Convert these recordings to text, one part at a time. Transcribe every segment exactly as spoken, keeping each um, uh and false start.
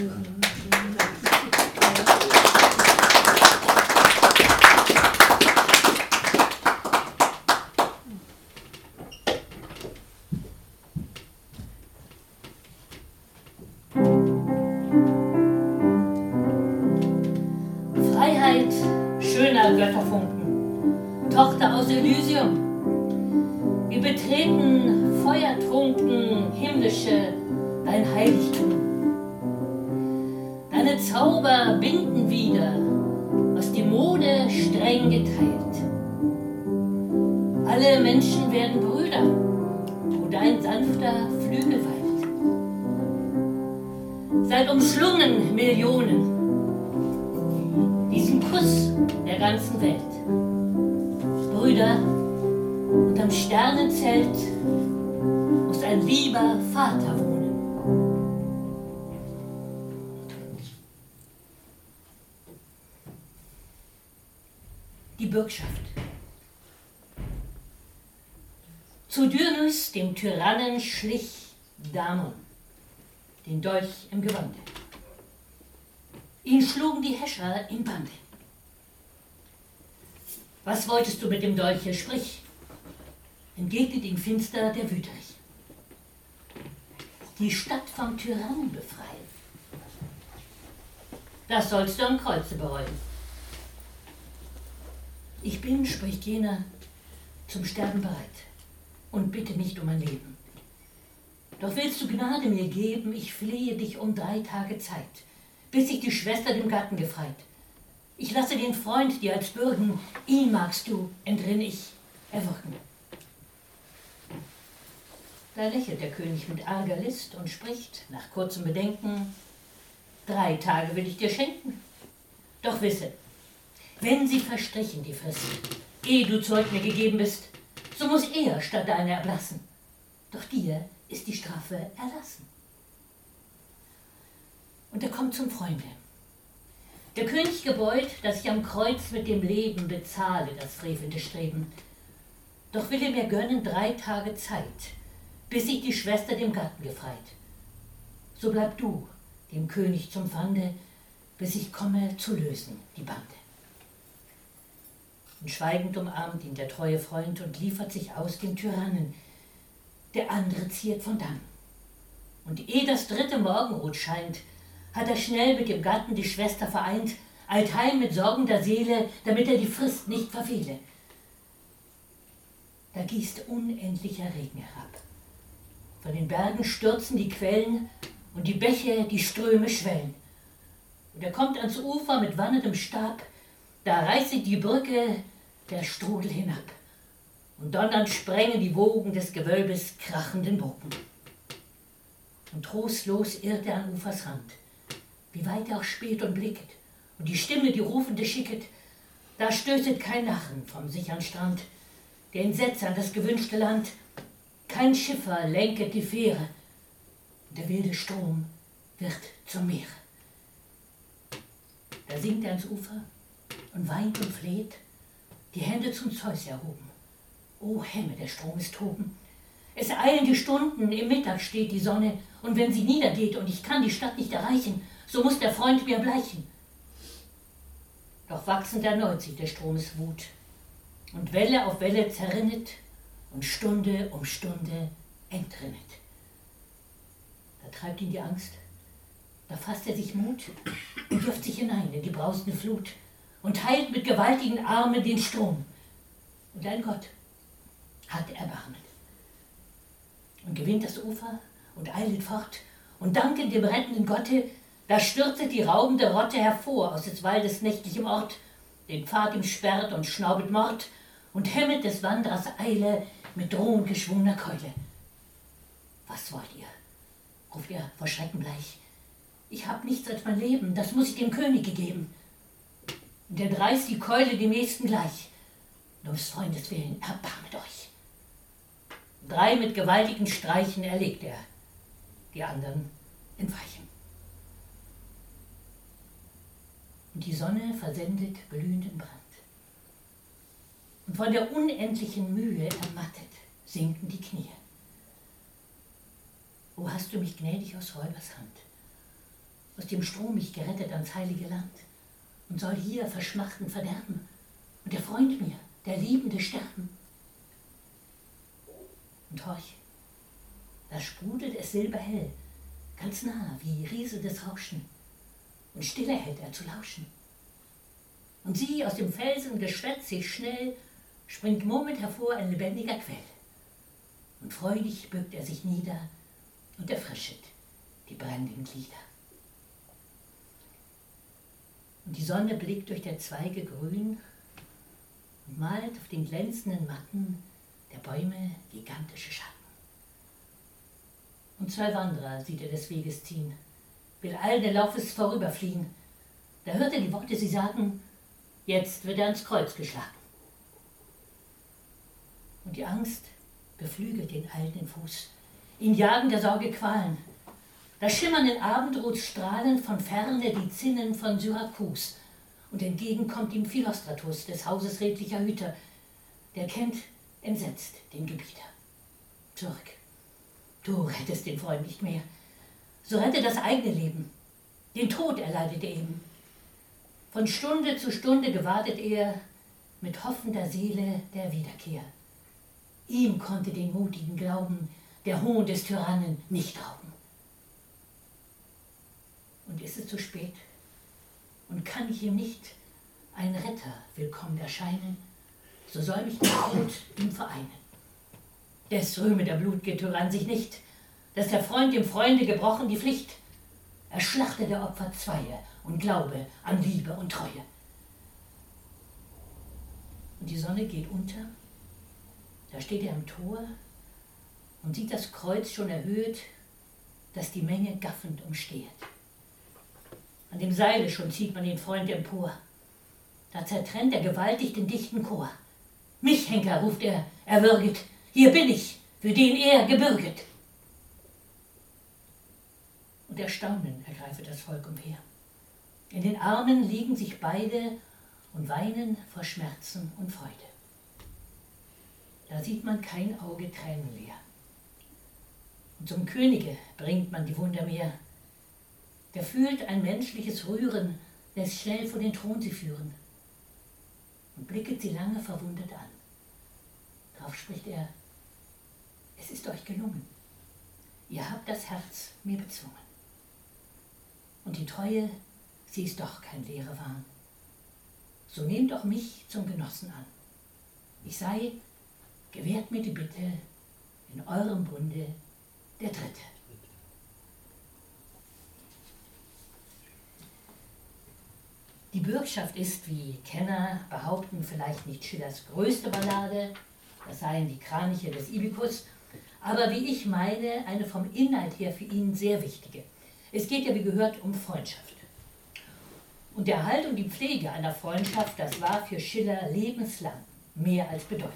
Freiheit, schöner Götterfunken, Tochter aus Elysium. Wir betreten feuertrunken, himmlische, dein Heiligtum. Deine Zauber binden wieder, was die Mode streng geteilt. Alle Menschen werden Brüder, wo dein sanfter Flügel weilt. Seid umschlungen, Millionen, diesen Kuss der ganzen Welt. Brüder, unterm Sternenzelt muss ein lieber Vater wohnen. Die Bürgschaft. Zu Dyrnus, dem Tyrannen, schlich Damon, den Dolch im Gewande. Ihn schlugen die Häscher in Bande. Was wolltest du mit dem Dolche? Sprich, entgegnet ihm finster der Wüterich. Die Stadt vom Tyrannen befreien. Das sollst du am Kreuze bereuen. Ich bin, spricht jener, zum Sterben bereit und bitte nicht um mein Leben. Doch willst du Gnade mir geben, ich flehe dich um drei Tage Zeit, bis sich die Schwester dem Gatten gefreit. Ich lasse den Freund dir als Bürgen, ihn magst du, entrinn ich, erwürgen. Da lächelt der König mit arger List und spricht, nach kurzem Bedenken, drei Tage will ich dir schenken. Doch wisse, wenn sie verstrichen, die Frist, ehe du Zeug mir gegeben bist, so muss er statt deiner erblassen. Doch dir ist die Strafe erlassen. Und er kommt zum Freunde. Der König gebeut, dass ich am Kreuz mit dem Leben bezahle das frevelnde Streben. Doch will er mir gönnen drei Tage Zeit, bis sich die Schwester dem Gatten gefreit. So bleib du dem König zum Pfande, bis ich komme zu lösen die Bande. Und schweigend umarmt ihn der treue Freund und liefert sich aus dem Tyrannen. Der andere ziert von dann. Und ehe das dritte Morgenrot scheint, hat er schnell mit dem Gatten die Schwester vereint, eilt heim mit sorgender Seele, damit er die Frist nicht verfehle. Da gießt unendlicher Regen herab. Von den Bergen stürzen die Quellen und die Bäche, die Ströme schwellen. Und er kommt ans Ufer mit wannendem Stab, da reißt sich die Brücke der Strudel hinab. Und donnernd sprengen die Wogen des Gewölbes krachenden Bogen. Und trostlos irrt er an Ufers Rand, wie weit er auch späht und blicket, und die Stimme, die rufende schicket, da stößet kein Lachen vom sichern Strand, der ihn setzt an das gewünschte Land, kein Schiffer lenket die Fähre, und der wilde Strom wird zum Meere. Da sinkt er ans Ufer und weint und fleht, die Hände zum Zeus erhoben. O Hemme, der Strom ist toben. Es eilen die Stunden, im Mittag steht die Sonne, und wenn sie niedergeht und ich kann die Stadt nicht erreichen, so muss der Freund mir bleichen. Doch wachsend erneut sich der Stromes Wut, und Welle auf Welle zerrinnet, und Stunde um Stunde entrinnet. Da treibt ihn die Angst, da fasst er sich Mut und wirft sich hinein in die brausende Flut und teilt mit gewaltigen Armen den Strom. Und ein Gott hat Erbarmen und gewinnt das Ufer und eilet fort und dankend dem rettenden Gotte, da stürzet die raubende Rotte hervor aus des Waldes nächtlichem Ort, den Pfad ihm sperrt und schnaubet Mord und hemmet des Wanderers Eile mit drohend geschwungener Keule. Was wollt ihr? Ruft er vor Schrecken bleich. Ich hab nichts als mein Leben, das muss ich dem Könige geben. Und er dreist die Keule dem Nächsten gleich. Nur des Freundes willen, erbarmet euch. Drei mit gewaltigen Streichen erlegt er, die anderen entweichen. Und die Sonne versendet glühenden Brand. Und von der unendlichen Mühe ermattet sinken die Knie. O hast du mich gnädig aus Räubers Hand, aus dem Strom mich gerettet ans heilige Land und soll hier verschmachten verderben und der Freund mir, der Liebende, sterben. Und horch, da sprudelt es silberhell, ganz nah wie rieselndes Rauschen, und stille hält er zu lauschen. Und sieh, aus dem Felsen geschwätzig schnell springt murmelnd hervor ein lebendiger Quell. Und freudig bückt er sich nieder und erfrischet die brennenden Glieder. Und die Sonne blickt durch der Zweige grün und malt auf den glänzenden Matten der Bäume gigantische Schatten. Und zwei Wanderer sieht er des Weges ziehen, will eilenden Laufes vorüberfliehen. Da hört er die Worte, sie sagen, jetzt wird er ans Kreuz geschlagen. Und die Angst beflügelt den eilenden Fuß, ihn jagen der Sorge Qualen. Da schimmern in Abendrots Strahlen von Ferne die Zinnen von Syrakus. Und entgegen kommt ihm Philostratus, des Hauses redlicher Hüter, der kennt entsetzt den Gebieter. Zurück, du rettest den Freund nicht mehr, so rette das eigene Leben. Den Tod erleidet er eben. Von Stunde zu Stunde gewartet er mit hoffender Seele der Wiederkehr. Ihm konnte den mutigen Glauben der Hohn des Tyrannen nicht rauben. Und ist es zu spät? Und kann ich ihm nicht ein Retter willkommen erscheinen, so soll mich der Tod ihm vereinen. Des rühme der blut'ge Tyrann sich nicht, dass der Freund dem Freunde gebrochen die Pflicht. Er schlachte der Opfer Zweie und Glaube an Liebe und Treue. Und die Sonne geht unter, da steht er am Tor und sieht das Kreuz schon erhöht, das die Menge gaffend umsteht. An dem Seile schon zieht man den Freund empor, da zertrennt er gewaltig den dichten Chor. Mich, Henker, ruft er, erwürget, hier bin ich, für den er gebürget. Und Erstaunen ergreifet das Volk umher. In den Armen liegen sich beide und weinen vor Schmerzen und Freude. Da sieht man kein Auge Tränen leer. Und zum Könige bringt man die Wunder mehr. Der fühlt ein menschliches Rühren, lässt schnell vor den Thron sie führen und blicket sie lange verwundert an. Darauf spricht er, es ist euch gelungen, ihr habt das Herz mir bezwungen. Und die Treue, sie ist doch kein leere Wahn. So nehmt auch mich zum Genossen an. Ich sei, gewährt mir die Bitte, in eurem Bunde der Dritte. Die Bürgschaft ist, wie Kenner behaupten, vielleicht nicht Schillers größte Ballade, das seien die Kraniche des Ibykus, aber wie ich meine, eine vom Inhalt her für ihn sehr wichtige. Es geht ja, wie gehört, um Freundschaft. Und der Erhalt und die Pflege einer Freundschaft, das war für Schiller lebenslang mehr als bedeutend.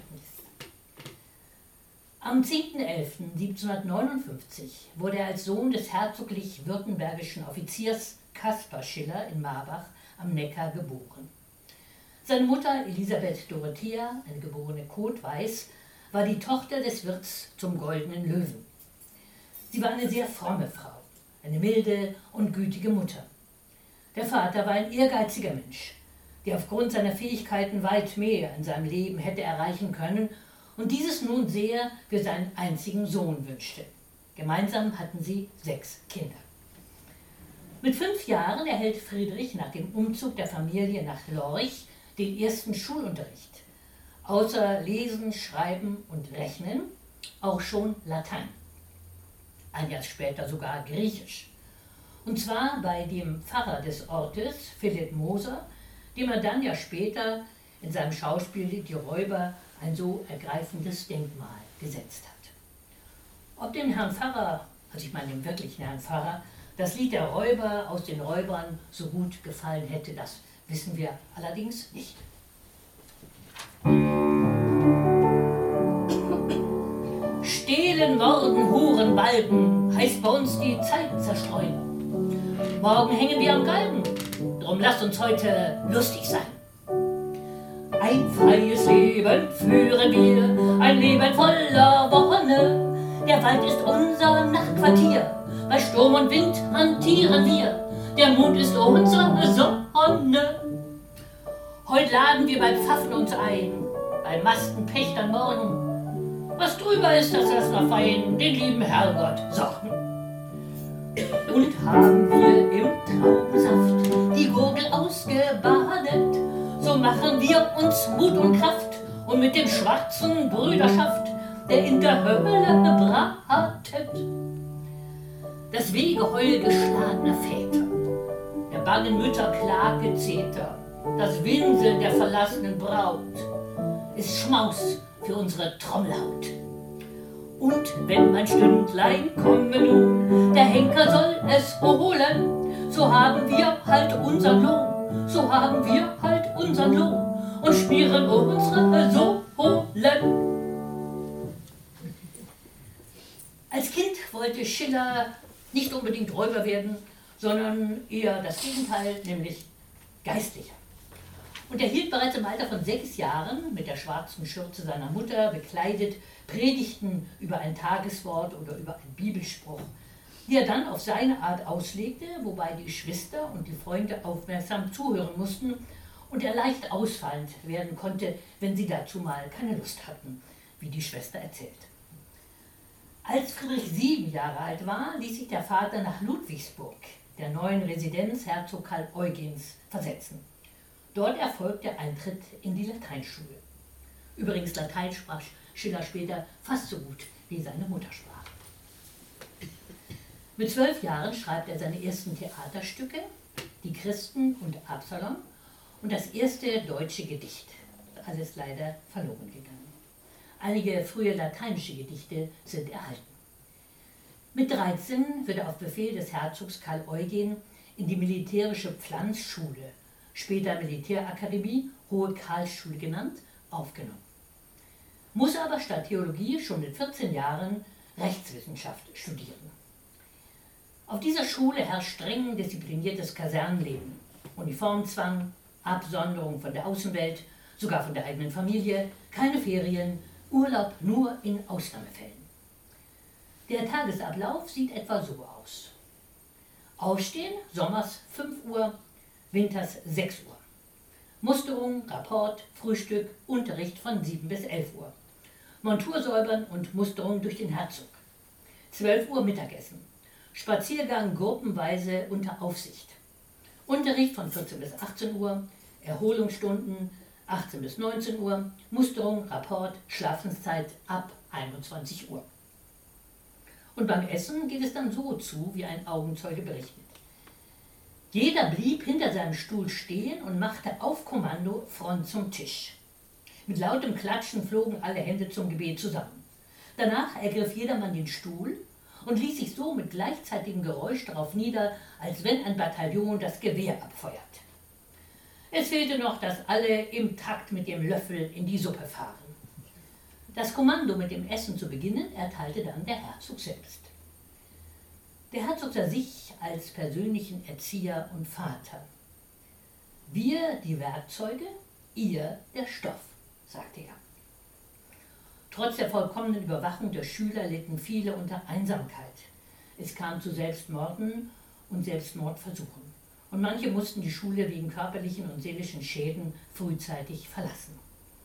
Am zehnten elften siebzehnhundertneunundfünfzig wurde er als Sohn des herzoglich-württembergischen Offiziers Caspar Schiller in Marbach am Neckar geboren. Seine Mutter Elisabeth Dorothea, eine geborene Kotweiß, war die Tochter des Wirts zum Goldenen Löwen. Sie war eine sehr fromme Frau, eine milde und gütige Mutter. Der Vater war ein ehrgeiziger Mensch, der aufgrund seiner Fähigkeiten weit mehr in seinem Leben hätte erreichen können und dieses nun sehr für seinen einzigen Sohn wünschte. Gemeinsam hatten sie sechs Kinder. Mit fünf Jahren erhält Friedrich nach dem Umzug der Familie nach Lorch den ersten Schulunterricht. Außer Lesen, Schreiben und Rechnen auch schon Latein. Ein Jahr später sogar Griechisch. Und zwar bei dem Pfarrer des Ortes, Philipp Moser, dem er dann ja später in seinem Schauspiel Die Räuber ein so ergreifendes Denkmal gesetzt hat. Ob dem Herrn Pfarrer, also ich meine dem wirklichen Herrn Pfarrer, das Lied der Räuber aus den Räubern so gut gefallen hätte, das wissen wir allerdings nicht. Stehlen, Morden, Huren, Balgen heißt bei uns die Zeiten zerstreuen. Morgen hängen wir am Galgen, drum lasst uns heute lustig sein. Ein freies Leben führen wir, ein Leben voller Wonne. Der Wald ist unser Nachtquartier, bei Sturm und Wind hantieren wir, der Mond ist unsere Sonne. Heut laden wir beim Pfaffen uns ein, beim Mastenpächtern morgen. Was drüber ist, das lass noch fein, den lieben Herrgott sorgen. Und haben wir im Traubensaft die Gurgel ausgebadet, so machen wir uns Mut und Kraft und mit dem schwarzen Brüderschaft, der in der Hölle bratet. Das Wegeheul geschlagener Väter, der bangen Mütter Klagezeter, das Winseln der verlassenen Braut ist Schmaus für unsere Trommelhaut. Und wenn mein Stündlein komme nun, der Henker soll es holen, so haben wir halt unseren Lohn, so haben wir halt unseren Lohn und spielen unsere Sohlen. Als Kind wollte Schiller nicht unbedingt Räuber werden, sondern eher das Gegenteil, nämlich Geistlicher. Und er hielt bereits im Alter von sechs Jahren mit der schwarzen Schürze seiner Mutter bekleidet Predigten über ein Tageswort oder über einen Bibelspruch, die er dann auf seine Art auslegte, wobei die Geschwister und die Freunde aufmerksam zuhören mussten und er leicht ausfallend werden konnte, wenn sie dazu mal keine Lust hatten, wie die Schwester erzählt. Als Friedrich sieben Jahre alt war, ließ sich der Vater nach Ludwigsburg, der neuen Residenz Herzog Karl Eugens, versetzen. Dort erfolgt der Eintritt in die Lateinschule. Übrigens, Latein sprach Schiller später fast so gut wie seine Muttersprache. Mit zwölf Jahren schreibt er seine ersten Theaterstücke, Die Christen und Absalom, und das erste deutsche Gedicht. Alles leider verloren gegangen. Einige frühe lateinische Gedichte sind erhalten. Mit dreizehn wird er auf Befehl des Herzogs Karl Eugen in die militärische Pflanzschule, später Militärakademie, Hohe Karlsschule genannt, aufgenommen. Muss aber statt Theologie schon mit vierzehn Jahren Rechtswissenschaft studieren. Auf dieser Schule herrscht streng diszipliniertes Kasernenleben, Uniformzwang, Absonderung von der Außenwelt, sogar von der eigenen Familie, keine Ferien, Urlaub nur in Ausnahmefällen. Der Tagesablauf sieht etwa so aus. Aufstehen, sommers fünf Uhr, winters sechs Uhr. Musterung, Rapport, Frühstück, Unterricht von sieben bis elf Uhr. Montur säubern und Musterung durch den Herzog. zwölf Uhr Mittagessen. Spaziergang gruppenweise unter Aufsicht. Unterricht von vierzehn bis achtzehn Uhr, Erholungsstunden achtzehn bis neunzehn Uhr, Musterung, Rapport, Schlafenszeit ab einundzwanzig Uhr. Und beim Essen geht es dann so zu, wie ein Augenzeuge berichtet. Jeder blieb hinter seinem Stuhl stehen und machte auf Kommando Front zum Tisch. Mit lautem Klatschen flogen alle Hände zum Gebet zusammen. Danach ergriff jedermann den Stuhl und ließ sich so mit gleichzeitigem Geräusch darauf nieder, als wenn ein Bataillon das Gewehr abfeuert. Es fehlte noch, dass alle im Takt mit dem Löffel in die Suppe fahren. Das Kommando mit dem Essen zu beginnen, erteilte dann der Herzog selbst. Der Herzog sah sich als persönlichen Erzieher und Vater. Wir die Werkzeuge, ihr der Stoff, sagte er. Trotz der vollkommenen Überwachung der Schüler litten viele unter Einsamkeit. Es kam zu Selbstmorden und Selbstmordversuchen. Und manche mussten die Schule wegen körperlichen und seelischen Schäden frühzeitig verlassen.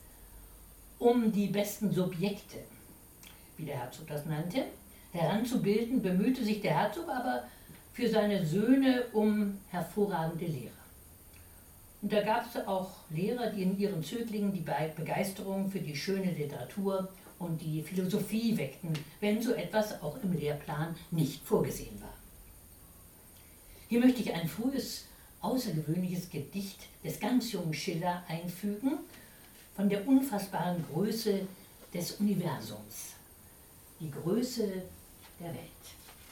Um die besten Subjekte, wie der Herzog das nannte, heranzubilden, bemühte sich der Herzog aber für seine Söhne um hervorragende Lehrer. Und da gab es auch Lehrer, die in ihren Zöglingen die Begeisterung für die schöne Literatur und die Philosophie weckten, wenn so etwas auch im Lehrplan nicht vorgesehen war. Hier möchte ich ein frühes, außergewöhnliches Gedicht des ganz jungen Schiller einfügen, von der unfassbaren Größe des Universums, die Größe der Welt.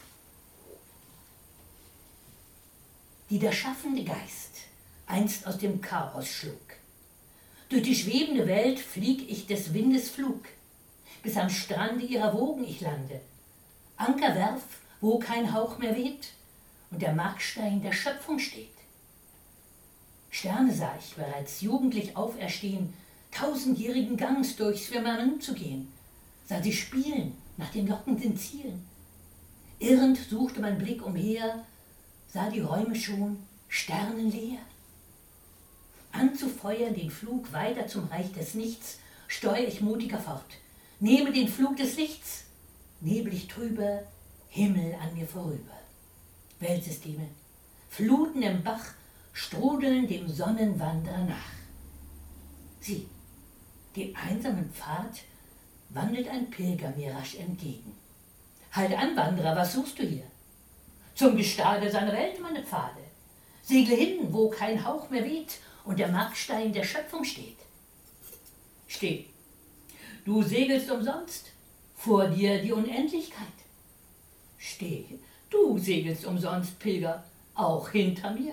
Die der schaffende Geist einst aus dem Chaos schlug. Durch die schwebende Welt flieg ich des Windes Flug, bis am Strande ihrer Wogen ich lande, Anker werf, wo kein Hauch mehr weht und der Markstein der Schöpfung steht. Sterne sah ich bereits jugendlich auferstehen, tausendjährigen Gangs durchs Firmament zu gehen, sah sie spielen nach den lockenden Zielen. Irrend suchte mein Blick umher, sah die Räume schon sternenleer. Anzufeuern den Flug weiter zum Reich des Nichts, steuer ich mutiger fort, nehme den Flug des Lichts, neblig trüber, Himmel an mir vorüber. Weltsysteme, Fluten im Bach, strudeln dem Sonnenwanderer nach. Sieh, den einsamen Pfad wandelt ein Pilger mir rasch entgegen. Halt an, Wanderer, was suchst du hier? Zum Gestade seiner Welt, meine Pfade. Segle hin, wo kein Hauch mehr weht und der Markstein der Schöpfung steht. Steh, du segelst umsonst, vor dir die Unendlichkeit. Steh, du segelst umsonst, Pilger, auch hinter mir.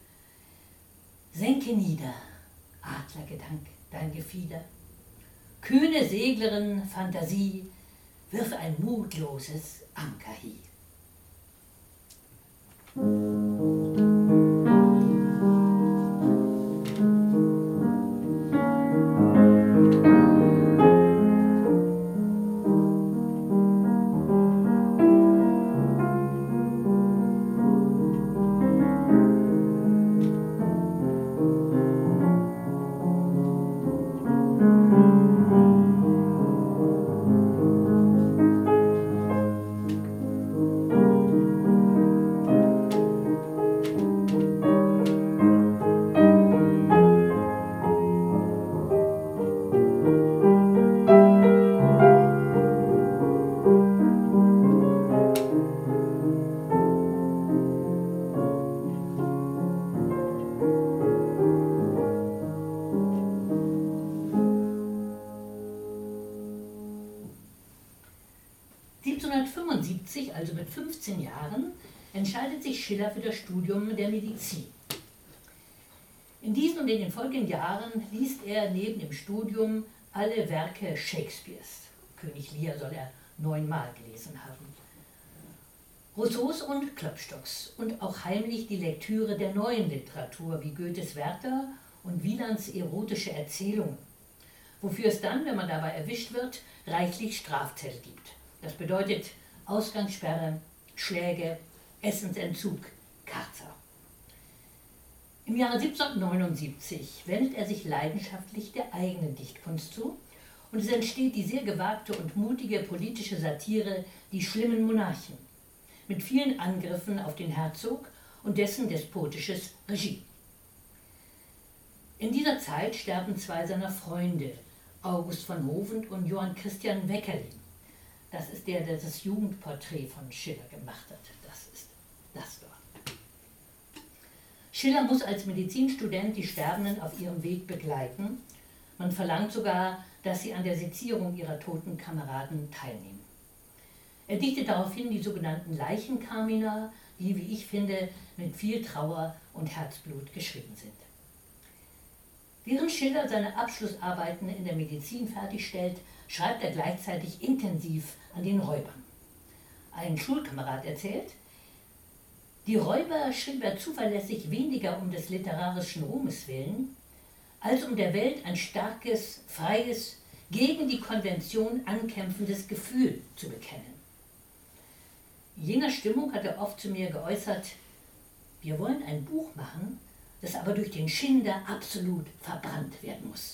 Senke nieder, Adlergedank, dein Gefieder. Kühne Seglerin Fantasie, wirf ein mutloses Anker hier. siebzehnhundertfünfundsiebzig, also mit fünfzehn Jahren, entscheidet sich Schiller für das Studium der Medizin. In diesen und in den folgenden Jahren liest er neben dem Studium alle Werke Shakespeares. König Lear soll er neunmal gelesen haben. Rousseaus und Klopstocks und auch heimlich die Lektüre der neuen Literatur wie Goethes Werther und Wielands erotische Erzählungen, wofür es dann, wenn man dabei erwischt wird, reichlich Strafzettel gibt. Das bedeutet Ausgangssperre, Schläge, Essensentzug, Karzer. Im Jahre siebzehnhundertneunundsiebzig wendet er sich leidenschaftlich der eigenen Dichtkunst zu und es entsteht die sehr gewagte und mutige politische Satire Die schlimmen Monarchen mit vielen Angriffen auf den Herzog und dessen despotisches Regime. In dieser Zeit sterben zwei seiner Freunde, August von Hovent und Johann Christian Weckerlin. Das ist der, der das Jugendporträt von Schiller gemacht hat. Das ist das dort. Schiller muss als Medizinstudent die Sterbenden auf ihrem Weg begleiten. Man verlangt sogar, dass sie an der Sezierung ihrer toten Kameraden teilnehmen. Er dichtet daraufhin die sogenannten Leichenkarmina, die, wie ich finde, mit viel Trauer und Herzblut geschrieben sind. Während Schiller seine Abschlussarbeiten in der Medizin fertigstellt, schreibt er gleichzeitig intensiv an den Räubern. Ein Schulkamerad erzählt, die Räuber schrieb er zuverlässig weniger um des literarischen Ruhmes willen, als um der Welt ein starkes, freies, gegen die Konvention ankämpfendes Gefühl zu bekennen. In jener Stimmung hat er oft zu mir geäußert, wir wollen ein Buch machen, das aber durch den Schinder absolut verbrannt werden muss.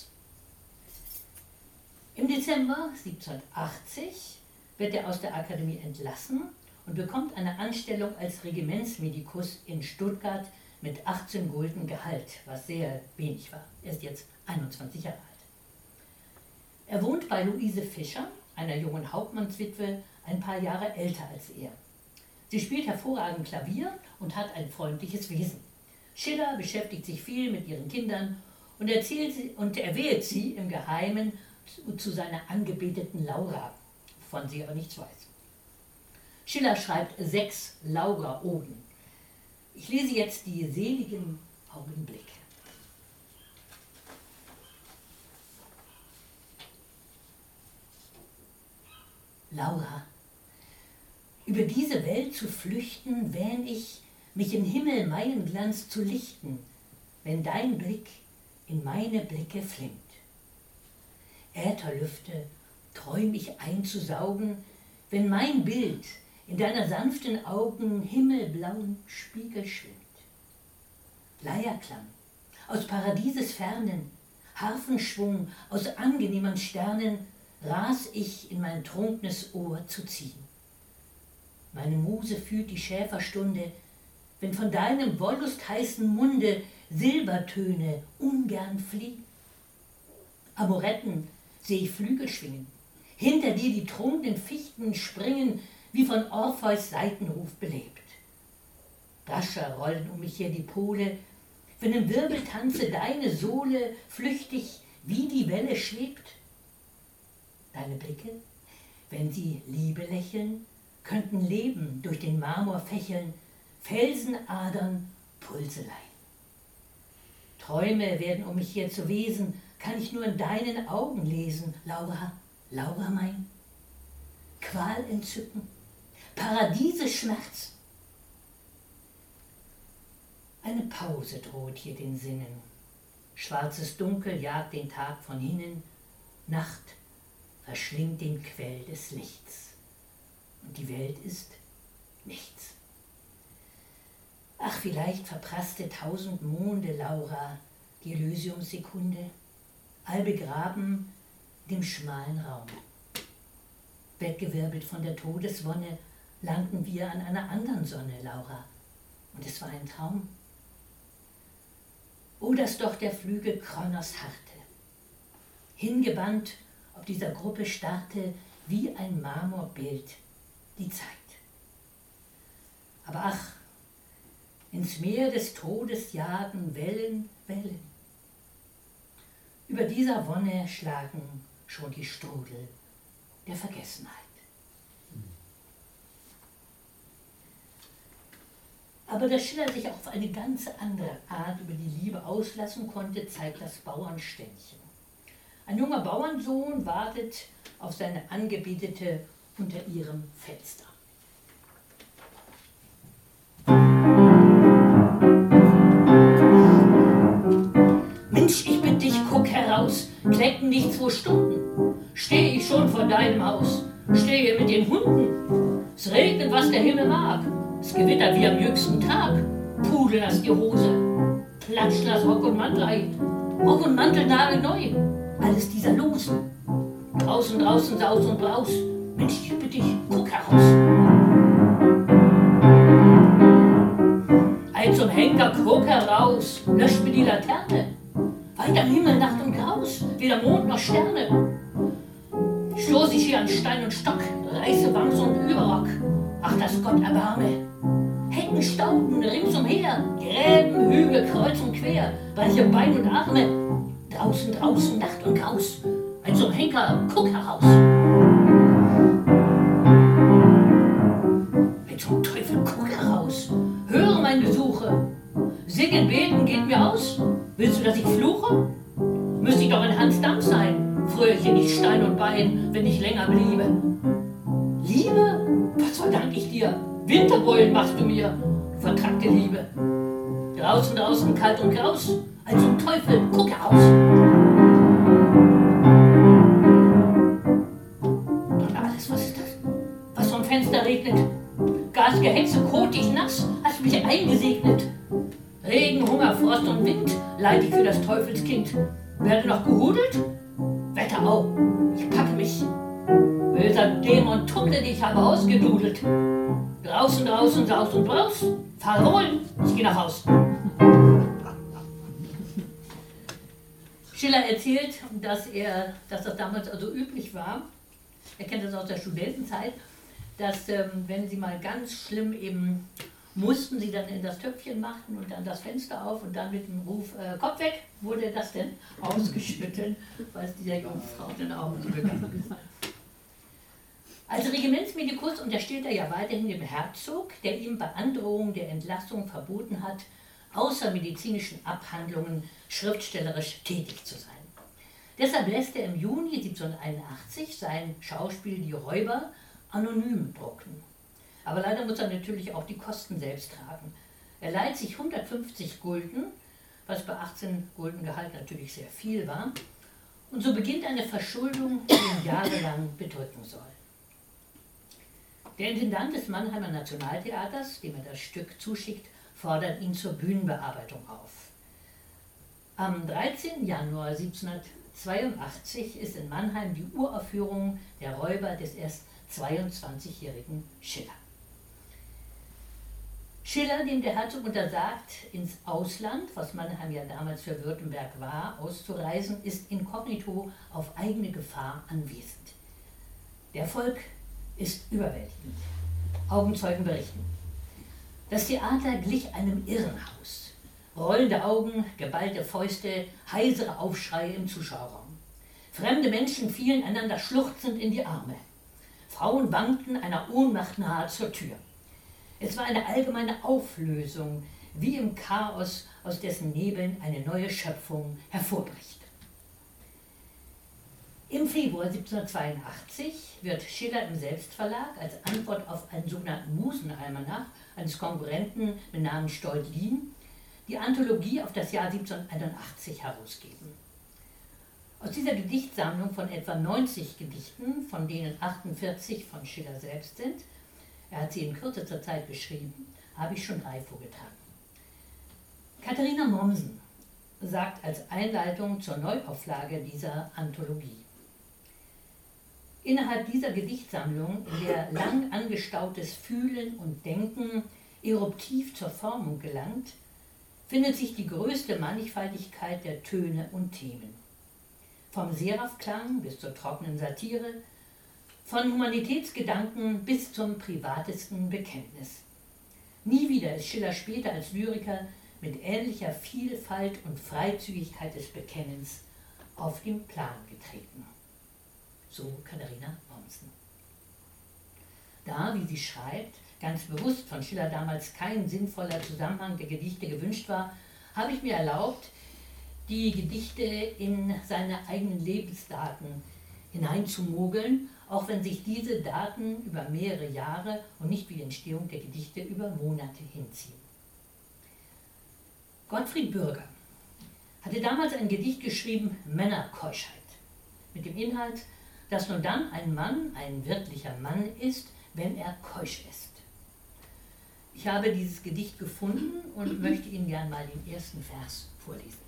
Im Dezember siebzehnhundertachtzig wird er aus der Akademie entlassen und bekommt eine Anstellung als Regimentsmedikus in Stuttgart mit achtzehn Gulden Gehalt, was sehr wenig war. Er ist jetzt einundzwanzig Jahre alt. Er wohnt bei Luise Fischer, einer jungen Hauptmannswitwe, ein paar Jahre älter als er. Sie spielt hervorragend Klavier und hat ein freundliches Wesen. Schiller beschäftigt sich viel mit ihren Kindern und, erzählt sie, und erwählt sie im Geheimen zu, zu seiner angebeteten Laura, wovon sie aber nichts weiß. Schiller schreibt sechs Laura-Oden. Ich lese jetzt die seligen Augenblicke. Laura, über diese Welt zu flüchten, wähn ich, mich im Himmel Maienglanz zu lichten, wenn dein Blick in meine Blicke flimmt. Ätherlüfte träum ich einzusaugen, wenn mein Bild in deiner sanften Augen himmelblauen Spiegel schwimmt. Leierklang aus Paradieses Fernen, Harfenschwung aus angenehmen Sternen, ras ich in mein trunknes Ohr zu ziehen. Meine Muse fühlt die Schäferstunde, wenn von deinem wollustheißen Munde Silbertöne ungern fliehen. Amoretten seh ich Flügel schwingen, hinter dir die trunkenen Fichten springen, wie von Orpheus Saitenruf belebt. Rascher rollen um mich her die Pole, wenn im Wirbeltanze deine Sohle flüchtig wie die Welle schwebt. Deine Blicke, wenn sie Liebe lächeln, könnten Leben durch den Marmor fächeln, Felsenadern, Pulse leihen. Träume werden um mich her zu Wesen, kann ich nur in deinen Augen lesen, Laura, Laura mein. Qual entzücken, Paradiese Schmerz. Eine Pause droht hier den Sinnen. Schwarzes Dunkel jagt den Tag von hinnen, Nacht verschlingt den Quell des Lichts. Und die Welt ist nichts. Ach, vielleicht verprasste tausend Monde, Laura, die Elysiumssekunde, allbegraben dem schmalen Raum. Weggewirbelt von der Todeswonne langten wir an einer anderen Sonne, Laura, und es war ein Traum. Oh, dass doch der Flügel Kronos harrte, hingebannt ob dieser Gruppe starrte, wie ein Marmorbild die Zeit. Aber ach, ins Meer des Todes jagen Wellen, Wellen. Über dieser Wonne schlagen schon die Strudel der Vergessenheit. Aber dass Schiller sich auf eine ganz andere Art über die Liebe auslassen konnte, zeigt das Bauernständchen. Ein junger Bauernsohn wartet auf seine Angebetete unter ihrem Fenster. Mensch, ich bitte dich, guck heraus, klecken dich zwei Stunden. Stehe ich schon vor deinem Haus, stehe mit den Hunden. Es regnet, was der Himmel mag, es gewittert wie am jüngsten Tag. Pudel nass die Hose, platsch nass Rock und Mantel, Rock und Mantel nagelneu. Alles dieser Losen. Draußen, draußen, Saus und Braus. Mensch, ich bitte dich, guck heraus. Ein zum Henker, guck heraus. Löscht mir die Laterne. Weit am Himmel Nacht und Graus. Weder Mond noch Sterne. Stoß ich hier an Stein und Stock. Reiße Wams und Überrock. Ach, dass Gott erbarme. Hecken, Stauden, ringsumher. Gräben, Hügel, kreuz und quer. Breche Bein und Arme. Draußen, draußen, Nacht und Graus, ein zum Henker, guck heraus. Ein zum Teufel, guck heraus, höre mein Gesuche. Singen, beten geht mir aus. Willst du, dass ich fluche? Müsste ich doch ein Hans Dampf sein, Fröhlchen, nicht Stein und Bein, wenn ich länger bliebe. Liebe? Was verdank ich dir? Winterbeulen machst du mir, vertrackte Liebe. Draußen, draußen, kalt und graus, ein zum Teufel, guck heraus. Donner alles, was ist das? Was vom Fenster regnet? Gasgehexe, kotig nass, hast mich eingesegnet. Regen, Hunger, Frost und Wind, leid ich für das Teufelskind. Werde noch gehudelt? Wetterau, ich packe mich. Böser Dämon, tummle dich, habe ausgedudelt. Draußen, draußen, Saus und Braus, fahr wohl, ich geh nach Haus. Schiller erzählt, dass, er, dass das damals also üblich war, er kennt das aus der Studentenzeit, dass ähm, wenn sie mal ganz schlimm eben mussten, sie dann in das Töpfchen machten und dann das Fenster auf und dann mit dem Ruf äh, Kopf weg, wurde das dann ausgeschüttet, weil es dieser Jungfrau dann auch so gegangen ist. Als Regimentsmedikus untersteht er ja weiterhin dem Herzog, der ihm bei Androhung der Entlassung verboten hat, außer medizinischen Abhandlungen schriftstellerisch tätig zu sein. Deshalb lässt er im Juni siebzehnhunderteinundachtzig sein Schauspiel Die Räuber anonym drucken. Aber leider muss er natürlich auch die Kosten selbst tragen. Er leiht sich hundertfünfzig Gulden, was bei achtzehn Gulden Gehalt natürlich sehr viel war, und so beginnt eine Verschuldung, die ihn jahrelang bedrücken soll. Der Intendant des Mannheimer Nationaltheaters, dem er das Stück zuschickt, fordert ihn zur Bühnenbearbeitung auf. Am dreizehnten Januar siebzehnhundertzweiundachtzig ist in Mannheim die Uraufführung Der Räuber des erst zweiundzwanzigjährigen Schiller. Schiller, dem der Herzog untersagt, ins Ausland, was Mannheim ja damals für Württemberg war, auszureisen, ist inkognito auf eigene Gefahr anwesend. Der Erfolg ist überwältigend. Augenzeugen berichten. Das Theater glich einem Irrenhaus. Rollende Augen, geballte Fäuste, heisere Aufschreie im Zuschauerraum. Fremde Menschen fielen einander schluchzend in die Arme. Frauen wankten einer Ohnmacht nahe zur Tür. Es war eine allgemeine Auflösung, wie im Chaos, aus dessen Nebeln eine neue Schöpfung hervorbricht. Im Februar siebzehnhundertzweiundachtzig wird Schiller im Selbstverlag als Antwort auf einen sogenannten Musenalmanach eines Konkurrenten mit Namen Steutlin die Anthologie auf das Jahr siebzehnhunderteinundachtzig herausgeben. Aus dieser Gedichtsammlung von etwa neunzig Gedichten, von denen achtundvierzig von Schiller selbst sind, er hat sie in kürzester Zeit geschrieben, habe ich schon drei vorgetragen. Katharina Mommsen sagt als Einleitung zur Neuauflage dieser Anthologie: Innerhalb dieser Gedichtsammlung, in der lang angestautes Fühlen und Denken eruptiv zur Formung gelangt, findet sich die größte Mannigfaltigkeit der Töne und Themen. Vom Seraphklang bis zur trockenen Satire, von Humanitätsgedanken bis zum privatesten Bekenntnis. Nie wieder ist Schiller später als Lyriker mit ähnlicher Vielfalt und Freizügigkeit des Bekennens auf den Plan getreten. So Katharina Mommsen. Da, wie sie schreibt, ganz bewusst von Schiller damals kein sinnvoller Zusammenhang der Gedichte gewünscht war, habe ich mir erlaubt, die Gedichte in seine eigenen Lebensdaten hineinzumogeln, auch wenn sich diese Daten über mehrere Jahre und nicht wie die Entstehung der Gedichte über Monate hinziehen. Gottfried Bürger hatte damals ein Gedicht geschrieben, Männerkeuschheit, mit dem Inhalt, dass nur dann ein Mann ein wirklicher Mann ist, wenn er keusch ist. Ich habe dieses Gedicht gefunden und möchte Ihnen gern mal den ersten Vers vorlesen.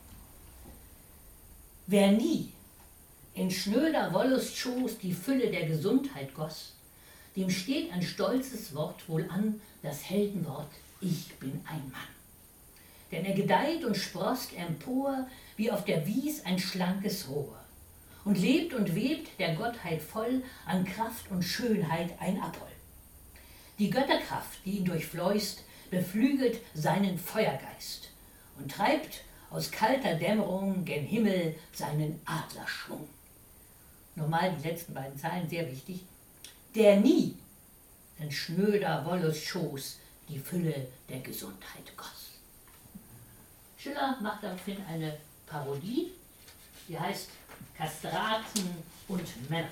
Wer nie in schnöder Wollust-Schoß die Fülle der Gesundheit goss, dem steht ein stolzes Wort wohl an, das Heldenwort, ich bin ein Mann. Denn er gedeiht und sproßt empor, wie auf der Wies ein schlankes Rohr, und lebt und webt der Gottheit voll, an Kraft und Schönheit ein Apoll. Die Götterkraft, die ihn durchfleußt, beflügelt seinen Feuergeist und treibt aus kalter Dämmerung gen Himmel seinen Adlerschwung. Nochmal die letzten beiden Zeilen, sehr wichtig. Der nie in schnöder Wollust Schoß die Fülle der Gesundheit goss. Schiller macht daraufhin eine Parodie, die heißt Kastraten und Männer.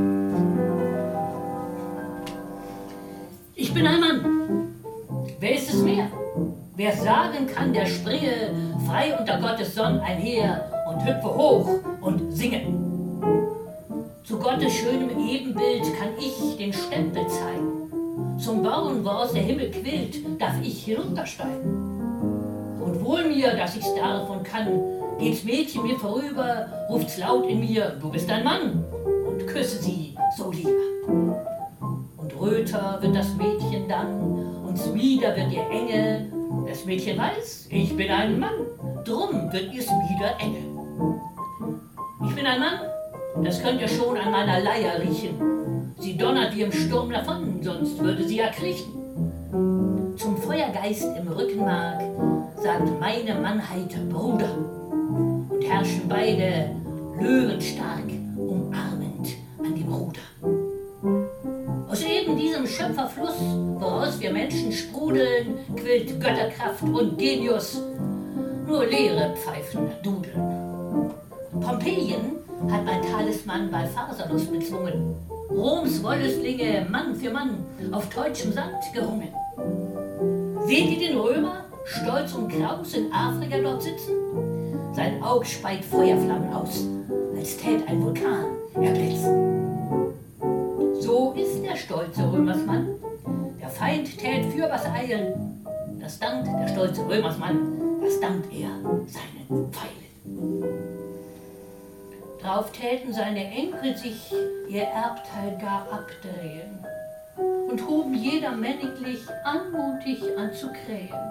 Ich bin ein Mann. Wer ist es mehr? Wer sagen kann, der springe frei unter Gottes Sonn einher und hüpfe hoch und singe. Zu Gottes schönem Ebenbild kann ich den Stempel zeigen. Zum Bauen, woraus der Himmel quillt, darf ich hinuntersteigen. Und wohl mir, dass ich's darf und kann, geht's Mädchen mir vorüber, ruft's laut in mir, du bist ein Mann, und küsse sie so lieber. Und röter wird das Mädchen dann, und wieder wird ihr enge. Das Mädchen weiß, ich bin ein Mann, drum wird ihr's wieder enge. Ich bin ein Mann, das könnt ihr schon an meiner Leier riechen. Sie donnert wie im Sturm davon, sonst würde sie ja kriechen. Zum Feuergeist im Rückenmark sagt meine Mannheit Bruder, und herrschen beide löwenstark umarmend an dem Ruder. Aus eben diesem Schöpferfluss, woraus wir Menschen sprudeln, quillt Götterkraft und Genius, nur leere Pfeifen dudeln. Pompejen hat mein Talisman bei Pharsalus bezwungen, Roms Wollüstlinge Mann für Mann auf deutschem Sand gerungen. Seht ihr den Römer, stolz und kraus in Afrika dort sitzen? Sein Aug speit Feuerflammen aus, als tät ein Vulkan erblitzen. So So ist der stolze Römersmann. Der Feind tät für was eilen. Das dankt der stolze Römersmann, das dankt er seinen Pfeilen. Drauf täten seine Enkel sich ihr Erbteil gar abdrehen und hoben jeder männiglich anmutig an zu krähen.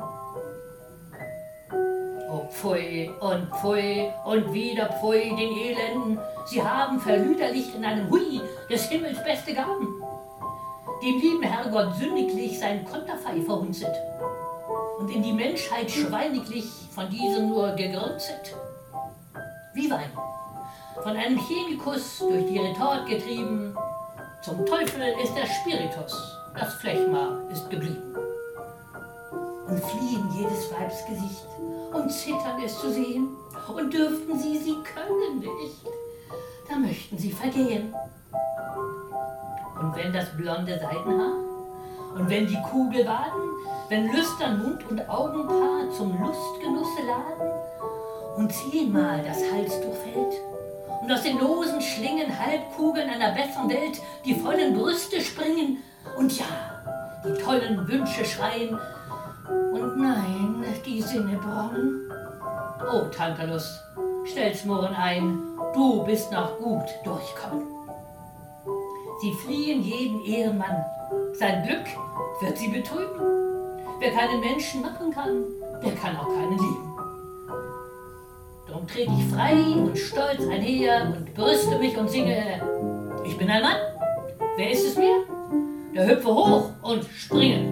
Oh Pfui und Pfui und wieder Pfui den Elenden, sie haben verlüderlicht in einem Hui des Himmels beste Gaben. Dem lieben Herrgott sündiglich sein Konterfei verhunzet und in die Menschheit schweiniglich von diesem nur gegrunzet. Wie Wein, von einem Chemikus durch die Retort getrieben, zum Teufel ist der Spiritus, das Flechma ist geblieben. Und fliehen jedes Weibs Gesicht und zittern es zu sehen, und dürften sie, sie können nicht, da möchten sie vergehen. Und wenn das blonde Seidenhaar und wenn die Kugelwaden, wenn lüstern Mund und Augenpaar zum Lustgenusse laden und zehnmal das Halstuch fällt und aus den losen Schlingen Halbkugeln einer besseren Welt die vollen Brüste springen und ja, die tollen Wünsche schreien und nein, die Sinne bronnen. Oh, Tantalus, stell's Murren ein, du bist noch gut durchkommen. Sie fliehen jeden Ehrenmann, sein Glück wird sie betrüben. Wer keinen Menschen machen kann, der kann auch keinen lieben. Drum trete ich frei und stolz einher und brüste mich und singe, ich bin ein Mann, wer ist es mir? Der hüpfe hoch und springe.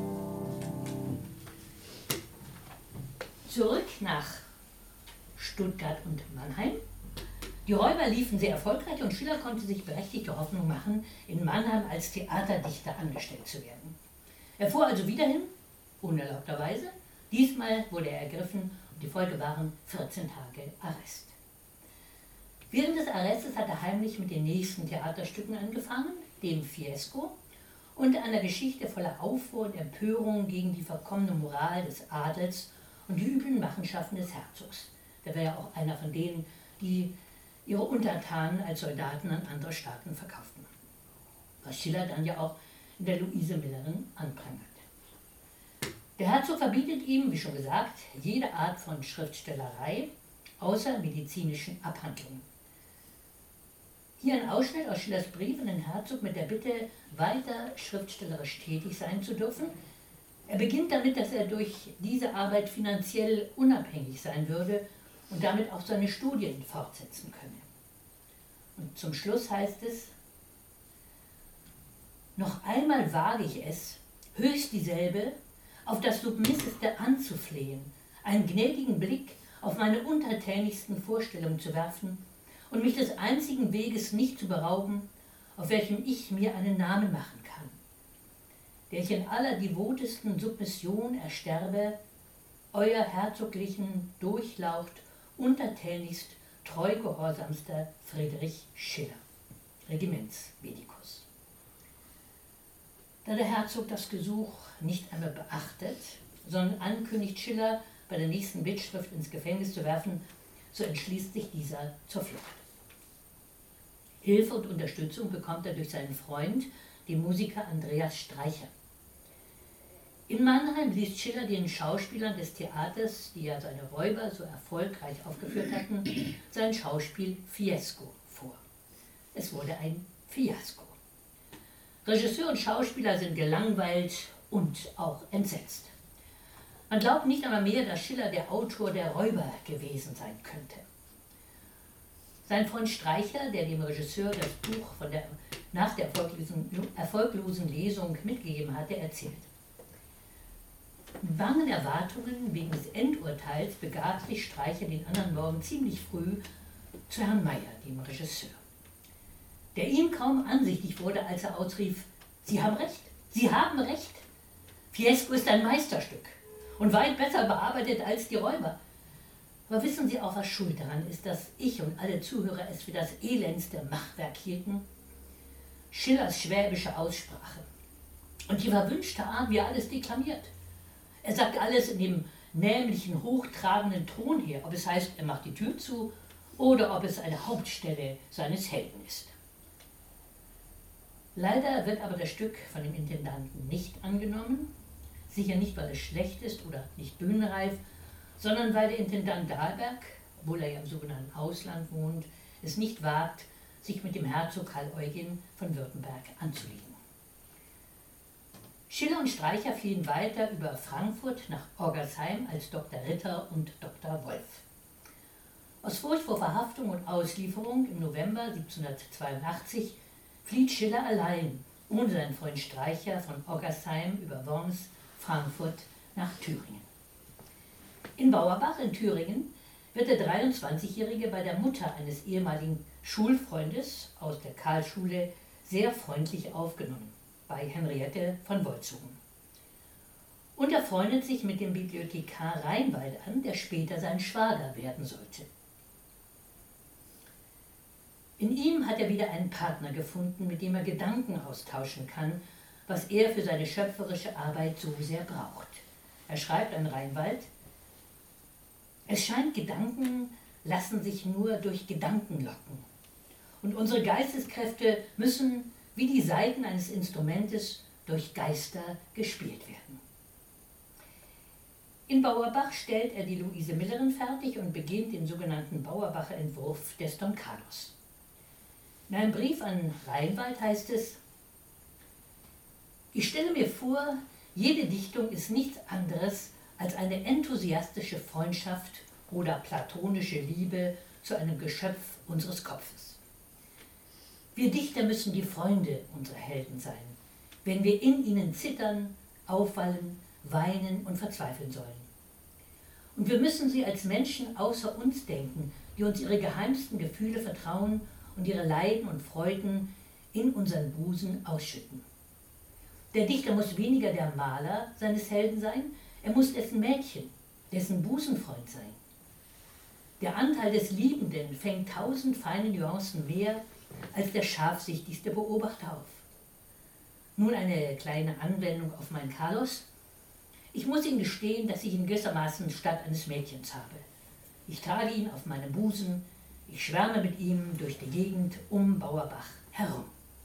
Zurück nach Stuttgart und Mannheim. Die Räuber liefen sehr erfolgreich und Schiller konnte sich berechtigte Hoffnung machen, in Mannheim als Theaterdichter angestellt zu werden. Er fuhr also wieder hin, unerlaubterweise. Diesmal wurde er ergriffen und die Folge waren vierzehn Tage Arrest. Während des Arrestes hat er heimlich mit den nächsten Theaterstücken angefangen, dem Fiesco und einer Geschichte voller Aufruhr und Empörung gegen die verkommene Moral des Adels und die üblen Machenschaften des Herzogs. Der war ja auch einer von denen, die ihre Untertanen als Soldaten an andere Staaten verkauften. Was Schiller dann ja auch in der Luise Millerin anprangert. Der Herzog verbietet ihm, wie schon gesagt, jede Art von Schriftstellerei, außer medizinischen Abhandlungen. Hier ein Ausschnitt aus Schillers Brief an den Herzog mit der Bitte, weiter schriftstellerisch tätig sein zu dürfen. Er beginnt damit, dass er durch diese Arbeit finanziell unabhängig sein würde und damit auch seine Studien fortsetzen könne. Und zum Schluss heißt es, noch einmal wage ich es, höchst dieselbe, auf das Submisseste anzuflehen, einen gnädigen Blick auf meine untertänigsten Vorstellungen zu werfen und mich des einzigen Weges nicht zu berauben, auf welchem ich mir einen Namen machen kann, der ich in aller devotesten Submission ersterbe, euer herzoglichen Durchlaucht untertänigst treugehorsamster Friedrich Schiller, Regimentsmedikus. Da der Herzog das Gesuch nicht einmal beachtet, sondern ankündigt, Schiller bei der nächsten Bittschrift ins Gefängnis zu werfen, so entschließt sich dieser zur Flucht. Hilfe und Unterstützung bekommt er durch seinen Freund, den Musiker Andreas Streicher. In Mannheim liest Schiller den Schauspielern des Theaters, die ja seine Räuber so erfolgreich aufgeführt hatten, sein Schauspiel Fiesco vor. Es wurde ein Fiasko. Regisseur und Schauspieler sind gelangweilt und auch entsetzt. Man glaubt nicht einmal mehr, dass Schiller der Autor der Räuber gewesen sein könnte. Sein Freund Streicher, der dem Regisseur das Buch von der, nach der erfolglosen, erfolglosen Lesung mitgegeben hatte, erzählt. Mit bangen Erwartungen wegen des Endurteils begab sich Streicher den anderen Morgen ziemlich früh zu Herrn Meyer, dem Regisseur, der ihm kaum ansichtig wurde, als er ausrief, Sie haben recht, Sie haben recht. Fiesco ist ein Meisterstück und weit besser bearbeitet als die Räuber. Aber wissen Sie auch, was schuld daran ist, dass ich und alle Zuhörer es für das elendste Machwerk hielten? Schillers schwäbische Aussprache und die verwünschte Art, wie er alles deklamiert. Er sagt alles in dem nämlichen, hochtrabenden Ton her, ob es heißt, er macht die Tür zu oder ob es eine Hauptstelle seines Helden ist. Leider wird aber das Stück von dem Intendanten nicht angenommen, sicher nicht, weil es schlecht ist oder nicht bühnenreif, sondern weil der Intendant Dahlberg, obwohl er ja im sogenannten Ausland wohnt, es nicht wagt, sich mit dem Herzog Karl Eugen von Württemberg anzulegen. Schiller und Streicher fliehen weiter über Frankfurt nach Oggersheim als Doktor Ritter und Doktor Wolf. Aus Furcht vor Verhaftung und Auslieferung im November siebzehnhundertzweiundachtzig flieht Schiller allein, ohne seinen Freund Streicher, von Oggersheim über Worms, Frankfurt nach Thüringen. In Bauerbach in Thüringen wird der dreiundzwanzigjährige bei der Mutter eines ehemaligen Schulfreundes aus der Karlsschule sehr freundlich aufgenommen, bei Henriette von Wolzogen. Und er freundet sich mit dem Bibliothekar Reinwald an, der später sein Schwager werden sollte. In ihm hat er wieder einen Partner gefunden, mit dem er Gedanken austauschen kann, was er für seine schöpferische Arbeit so sehr braucht. Er schreibt an Reinwald: Es scheint, Gedanken lassen sich nur durch Gedanken locken. Und unsere Geisteskräfte müssen, wie die Saiten eines Instrumentes, durch Geister gespielt werden. In Bauerbach stellt er die Luise Millerin fertig und beginnt den sogenannten Bauerbacher Entwurf des Don Carlos. In einem Brief an Reinwald heißt es: Ich stelle mir vor, jede Dichtung ist nichts anderes als eine enthusiastische Freundschaft oder platonische Liebe zu einem Geschöpf unseres Kopfes. Wir Dichter müssen die Freunde unserer Helden sein, wenn wir in ihnen zittern, aufwallen, weinen und verzweifeln sollen. Und wir müssen sie als Menschen außer uns denken, die uns ihre geheimsten Gefühle vertrauen und ihre Leiden und Freuden in unseren Busen ausschütten. Der Dichter muss weniger der Maler seines Helden sein, er muss dessen Mädchen, dessen Busenfreund sein. Der Anteil des Liebenden fängt tausend feine Nuancen mehr als der scharfsichtigste Beobachter auf. Nun eine kleine Anwendung auf meinen Carlos. Ich muss Ihnen gestehen, dass ich ihn gewissermaßen statt eines Mädchens habe. Ich trage ihn auf meinem Busen, ich schwärme mit ihm durch die Gegend um Bauerbach herum.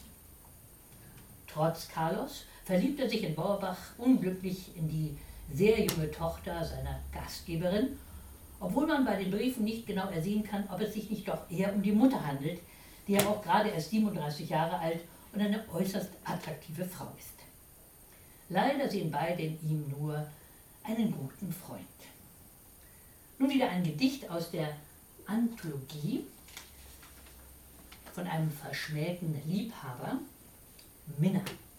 Trotz Carlos verliebt er sich in Bauerbach unglücklich in die sehr junge Tochter seiner Gastgeberin, obwohl man bei den Briefen nicht genau ersehen kann, ob es sich nicht doch eher um die Mutter handelt, die ja auch gerade erst siebenunddreißig Jahre alt und eine äußerst attraktive Frau ist. Leider sehen beide in ihm nur einen guten Freund. Nun wieder ein Gedicht aus der Anthologie von einem verschmähten Liebhaber, Minna.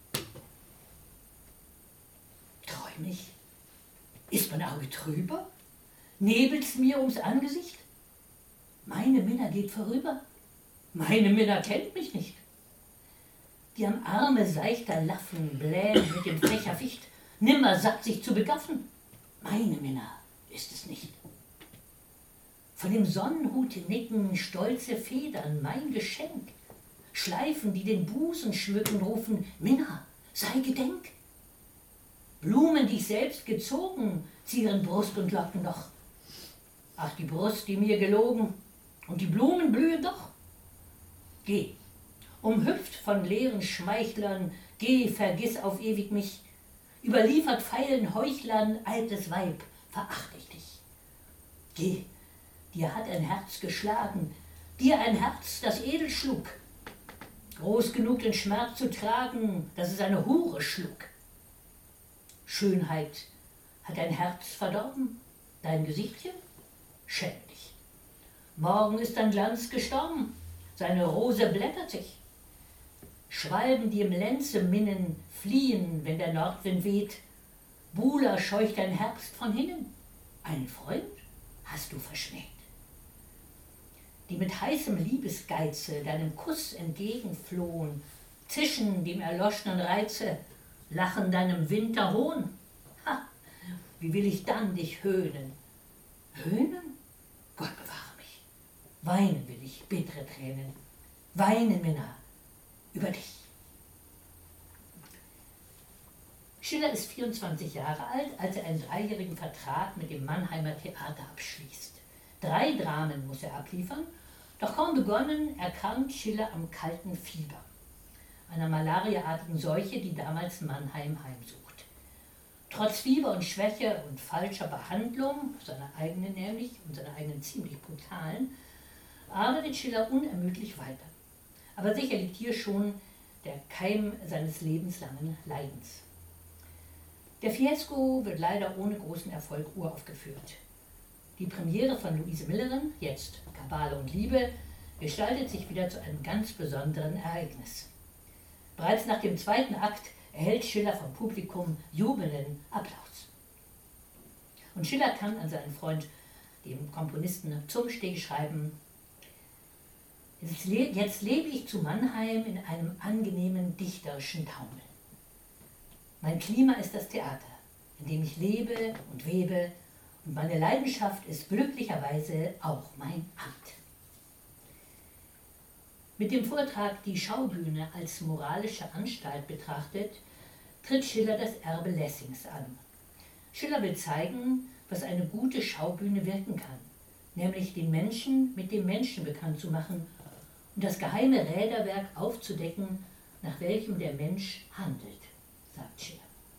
Träum ich? Ist mein Auge trüber? Nebelt's mir ums Angesicht? Meine Minna geht vorüber. Meine Minna kennt mich nicht. Die am Arme seichter Laffen blähen mit dem frecher Ficht, nimmer satt sich zu begaffen. Meine Minna ist es nicht. Von dem Sonnenhute nicken stolze Federn, mein Geschenk. Schleifen, die den Busen schmücken, rufen: Minna, sei gedenk. Blumen, die ich selbst gezogen, zieren Brust und Locken noch. Ach, die Brust, die mir gelogen, und die Blumen blühen doch. Geh, umhüpft von leeren Schmeichlern, geh, vergiss auf ewig mich. Überliefert feilen Heuchlern, altes Weib, veracht ich dich. Geh, dir hat ein Herz geschlagen, dir ein Herz, das edel schlug. Groß genug den Schmerz zu tragen, dass es eine Hure schlug. Schönheit hat dein Herz verdorben, dein Gesichtchen? Schäm dich. Morgen ist dein Glanz gestorben, seine Rose blättert sich. Schwalben, die im Lenze minnen, fliehen, wenn der Nordwind weht. Buhler scheucht dein Herbst von hinnen, einen Freund hast du verschmäht. Die mit heißem Liebesgeize deinem Kuss entgegenflohen, zischen dem erloschenen Reize, lachen deinem Winterhohn. Ha, wie will ich dann dich höhnen? Höhnen? Gott bewahre mich. Weinen will ich, bittere Tränen. Weinen, Minna, über dich. Schiller ist vierundzwanzig Jahre alt, als er einen dreijährigen Vertrag mit dem Mannheimer Theater abschließt. Drei Dramen muss er abliefern, doch kaum begonnen, erkrankt Schiller am kalten Fieber. einer malariaartigen Seuche, die damals Mannheim heimsucht. Trotz Fieber und Schwäche und falscher Behandlung, seiner eigenen nämlich und seiner eigenen ziemlich brutalen, arbeitet Schiller unermüdlich weiter. Aber sicher liegt hier schon der Keim seines lebenslangen Leidens. Der Fiesco wird leider ohne großen Erfolg uraufgeführt. Die Premiere von Luise Millerin, jetzt Kabale und Liebe, gestaltet sich wieder zu einem ganz besonderen Ereignis. Bereits nach dem zweiten Akt erhält Schiller vom Publikum jubelnden Applaus. Und Schiller kann an seinen Freund, dem Komponisten Zumsteg, schreiben: Jetzt lebe ich zu Mannheim in einem angenehmen dichterischen Taumel. Mein Klima ist das Theater, in dem ich lebe und webe, und meine Leidenschaft ist glücklicherweise auch mein Amt. Mit dem Vortrag Die Schaubühne als moralische Anstalt betrachtet, tritt Schiller das Erbe Lessings an. Schiller will zeigen, was eine gute Schaubühne wirken kann, nämlich den Menschen mit dem Menschen bekannt zu machen und das geheime Räderwerk aufzudecken, nach welchem der Mensch handelt, sagt Schiller.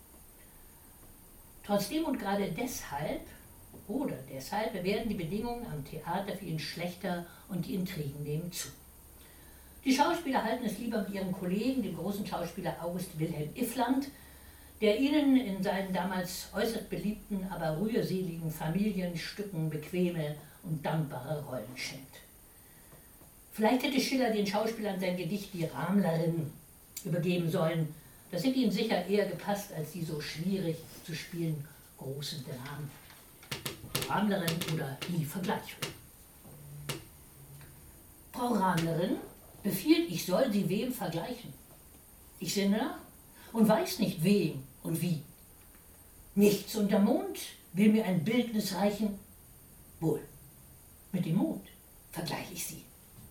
Trotzdem und gerade deshalb oder deshalb werden die Bedingungen am Theater für ihn schlechter und die Intrigen nehmen zu. Die Schauspieler halten es lieber mit ihrem Kollegen, dem großen Schauspieler August Wilhelm Iffland, der ihnen in seinen damals äußerst beliebten, aber rührseligen Familienstücken bequeme und dankbare Rollen schenkt. Vielleicht hätte Schiller den Schauspielern sein Gedicht Die Ramlerin übergeben sollen. Das hätte ihnen sicher eher gepasst als die so schwierig zu spielen großen Dramen. Ramlerin oder Die Vergleichung. Frau Ramlerin befiehlt, ich soll sie wem vergleichen. Ich sinne nach und weiß nicht wem und wie. Nichts unter Mond will mir ein Bildnis reichen. Wohl, mit dem Mond vergleiche ich sie.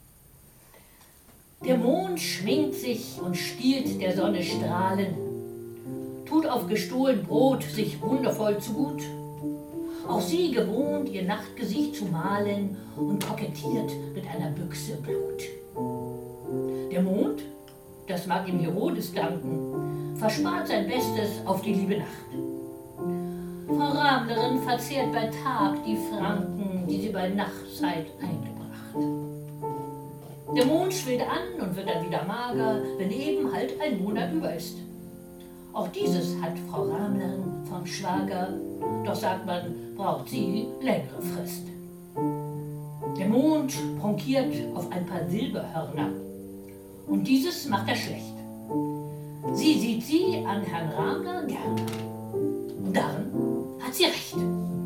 Der Mond schminkt sich und stiehlt der Sonne Strahlen, tut auf gestohlen Brot sich wundervoll zu gut. Auch sie gewohnt, ihr Nachtgesicht zu malen und kokettiert mit einer Büchse Blut. Der Mond, das mag ihm Herodes danken, verspart sein Bestes auf die liebe Nacht. Frau Ramlerin verzehrt bei Tag die Franken, die sie bei Nachtzeit eingebracht. Der Mond schwillt an und wird dann wieder mager, wenn eben halt ein Monat über ist. Auch dieses hat Frau Ramlerin vom Schwager, doch sagt man, braucht sie längere Frist. Der Mond pronkiert auf ein paar Silberhörner und dieses macht er schlecht. Sie sieht sie an Herrn Ramler gerne und darin hat sie recht.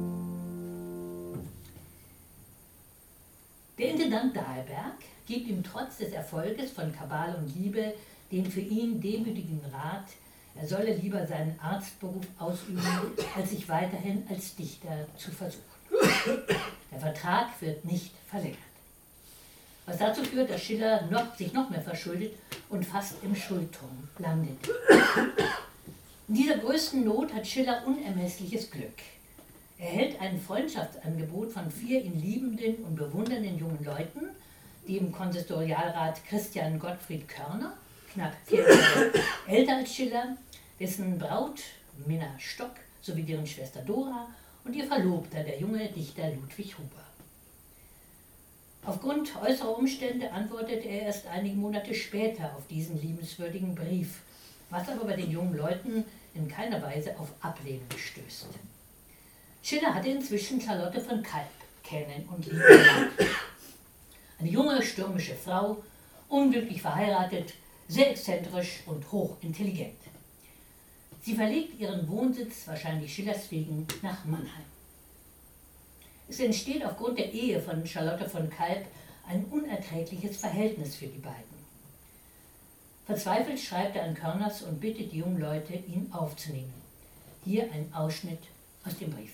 Der Intendant Dahlberg gibt ihm trotz des Erfolges von Kabale und Liebe den für ihn demütigen Rat, er solle lieber seinen Arztberuf ausüben, als sich weiterhin als Dichter zu versuchen. Der Vertrag wird nicht verlängert. Was dazu führt, dass Schiller noch, sich noch mehr verschuldet und fast im Schuldturm landet. In dieser größten Not hat Schiller unermessliches Glück. Er erhält ein Freundschaftsangebot von vier ihn liebenden und bewundernden jungen Leuten, die im Konsistorialrat Christian Gottfried Körner, knapp vier Jahre älter als Schiller, dessen Braut Minna Stock sowie deren Schwester Dora und ihr Verlobter, der junge Dichter Ludwig Huber. Aufgrund äußerer Umstände antwortet er erst einige Monate später auf diesen liebenswürdigen Brief, was aber bei den jungen Leuten in keiner Weise auf Ablehnung stößt. Schiller hatte inzwischen Charlotte von Kalb kennen und lieben gelernt. Eine junge, stürmische Frau, unglücklich verheiratet, sehr exzentrisch und hochintelligent. Sie verlegt ihren Wohnsitz, wahrscheinlich Schillers wegen, nach Mannheim. Es entsteht aufgrund der Ehe von Charlotte von Kalb ein unerträgliches Verhältnis für die beiden. Verzweifelt schreibt er an Körners und bittet die jungen Leute, ihn aufzunehmen. Hier ein Ausschnitt aus dem Brief.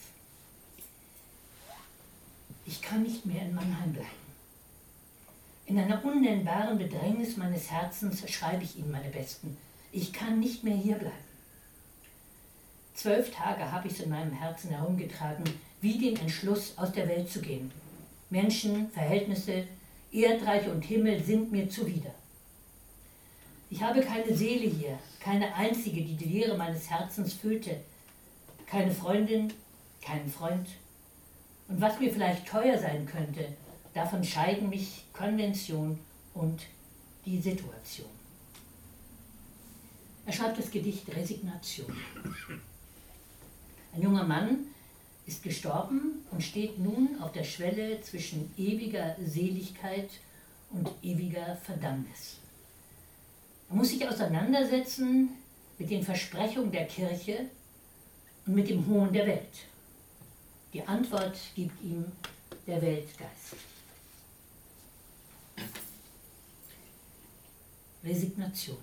Ich kann nicht mehr in Mannheim bleiben. In einer unnennbaren Bedrängnis meines Herzens schreibe ich Ihnen, meine Besten. Ich kann nicht mehr hier bleiben. Zwölf Tage habe ich es in meinem Herzen herumgetragen, wie den Entschluss, aus der Welt zu gehen. Menschen, Verhältnisse, Erdreich und Himmel sind mir zuwider. Ich habe keine Seele hier, keine einzige, die die Leere meines Herzens füllte, keine Freundin, keinen Freund. Und was mir vielleicht teuer sein könnte, davon scheiden mich Konvention und die Situation. Er schreibt das Gedicht Resignation. Ein junger Mann ist gestorben und steht nun auf der Schwelle zwischen ewiger Seligkeit und ewiger Verdammnis. Er muss sich auseinandersetzen mit den Versprechungen der Kirche und mit dem Hohn der Welt. Die Antwort gibt ihm der Weltgeist. Resignation.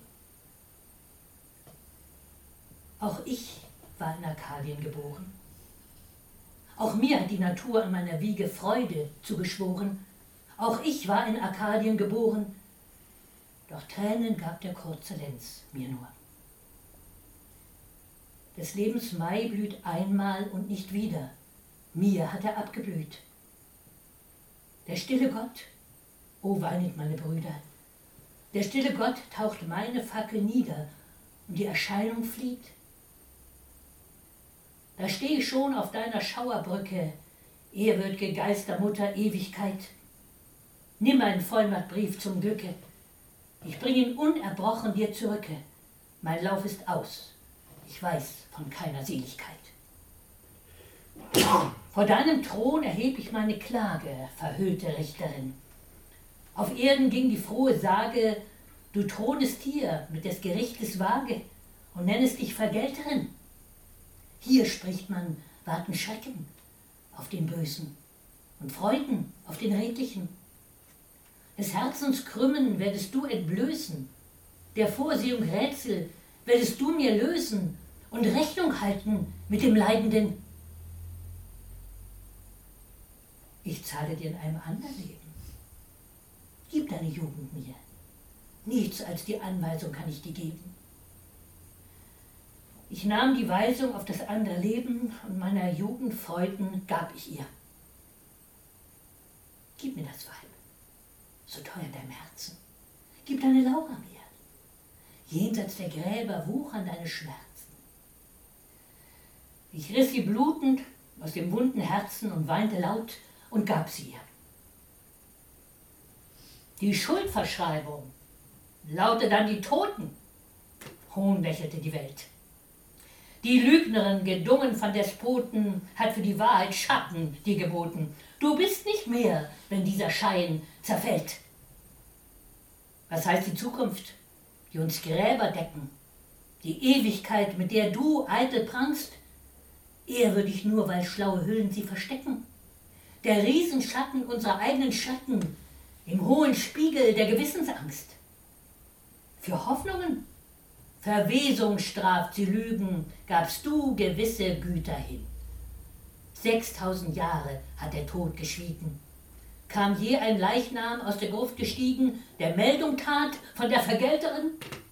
Auch ich war in Arkadien geboren. Auch mir hat die Natur an meiner Wiege Freude zugeschworen. Auch ich war in Arkadien geboren. Doch Tränen gab der kurze Lenz mir nur. Des Lebens Mai blüht einmal und nicht wieder. Mir hat er abgeblüht. Der stille Gott, o weinet meine Brüder, der stille Gott taucht meine Fackel nieder und die Erscheinung flieht. Da steh ich schon auf deiner Schauerbrücke, ehrwürd'ge Geistermutter Ewigkeit. Nimm einen Vollmachtbrief zum Glücke, ich bring ihn unerbrochen dir zurücke. Mein Lauf ist aus, ich weiß von keiner Seligkeit. Vor deinem Thron erheb ich meine Klage, verhüllte Richterin. Auf Erden ging die frohe Sage, du thronest hier mit des Gerichtes Waage und nennest dich Vergelterin. Hier spricht man, warten Schrecken auf den Bösen und Freuden auf den Redlichen. Des Herzens Krümmen werdest du entblößen, der Vorsehung Rätsel werdest du mir lösen und Rechnung halten mit dem Leidenden. Ich zahle dir in einem anderen Leben. Gib deine Jugend mir. Nichts als die Anweisung kann ich dir geben. Ich nahm die Weisung auf das andere Leben und meiner Jugend Freuden gab ich ihr. Gib mir das Weib, so teuer in deinem Herzen. Gib deine Laura mir. Jenseits der Gräber wuchern deine Schmerzen. Ich riss sie blutend aus dem wunden Herzen und weinte laut und gab sie ihr. Die Schuldverschreibung laute dann die Toten, hohnlächelte die Welt. Die Lügnerin, gedungen von Despoten, hat für die Wahrheit Schatten dir geboten. Du bist nicht mehr, wenn dieser Schein zerfällt. Was heißt die Zukunft, die uns Gräber decken? Die Ewigkeit, mit der du eitel prangst? Ehrwürdig nur, weil schlaue Hüllen sie verstecken. Der Riesenschatten unserer eigenen Schatten im hohen Spiegel der Gewissensangst. Für Hoffnungen, Verwesung straft sie Lügen, gabst du gewisse Güter hin. Sechstausend Jahre hat der Tod geschwiegen. Kam je ein Leichnam aus der Gruft gestiegen, der Meldung tat von der Vergelterin?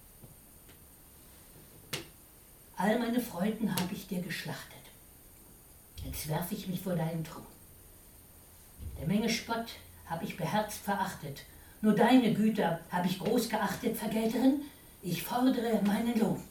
All meine Freuden habe ich dir geschlachtet. Jetzt werf ich mich vor deinen Thron. Der Menge Spott hab ich beherzt verachtet. Nur deine Güter hab ich groß geachtet, Vergelterin. Ich fordere meinen Lohn.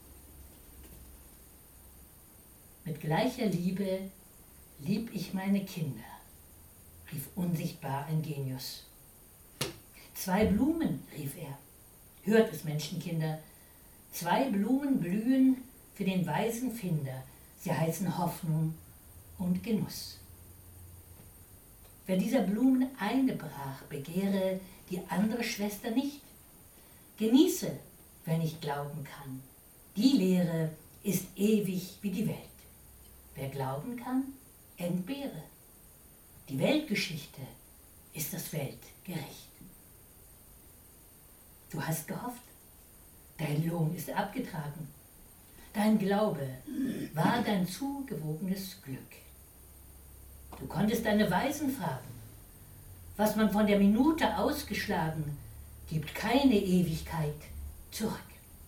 Mit gleicher Liebe lieb ich meine Kinder, rief unsichtbar ein Genius. Zwei Blumen, rief er, hört es, Menschenkinder, zwei Blumen blühen für den weisen Finder, sie heißen Hoffnung und Genuss. Wer dieser Blumen eine brach, begehre die andere Schwester nicht. Genieße, wer nicht glauben kann. Die Lehre ist ewig wie die Welt. Wer glauben kann, entbehre. Die Weltgeschichte ist das Weltgericht. Du hast gehofft, dein Lohn ist abgetragen. Dein Glaube war dein zugewogenes Glück. Du konntest deine Weisen fragen. Was man von der Minute ausgeschlagen, gibt keine Ewigkeit zurück.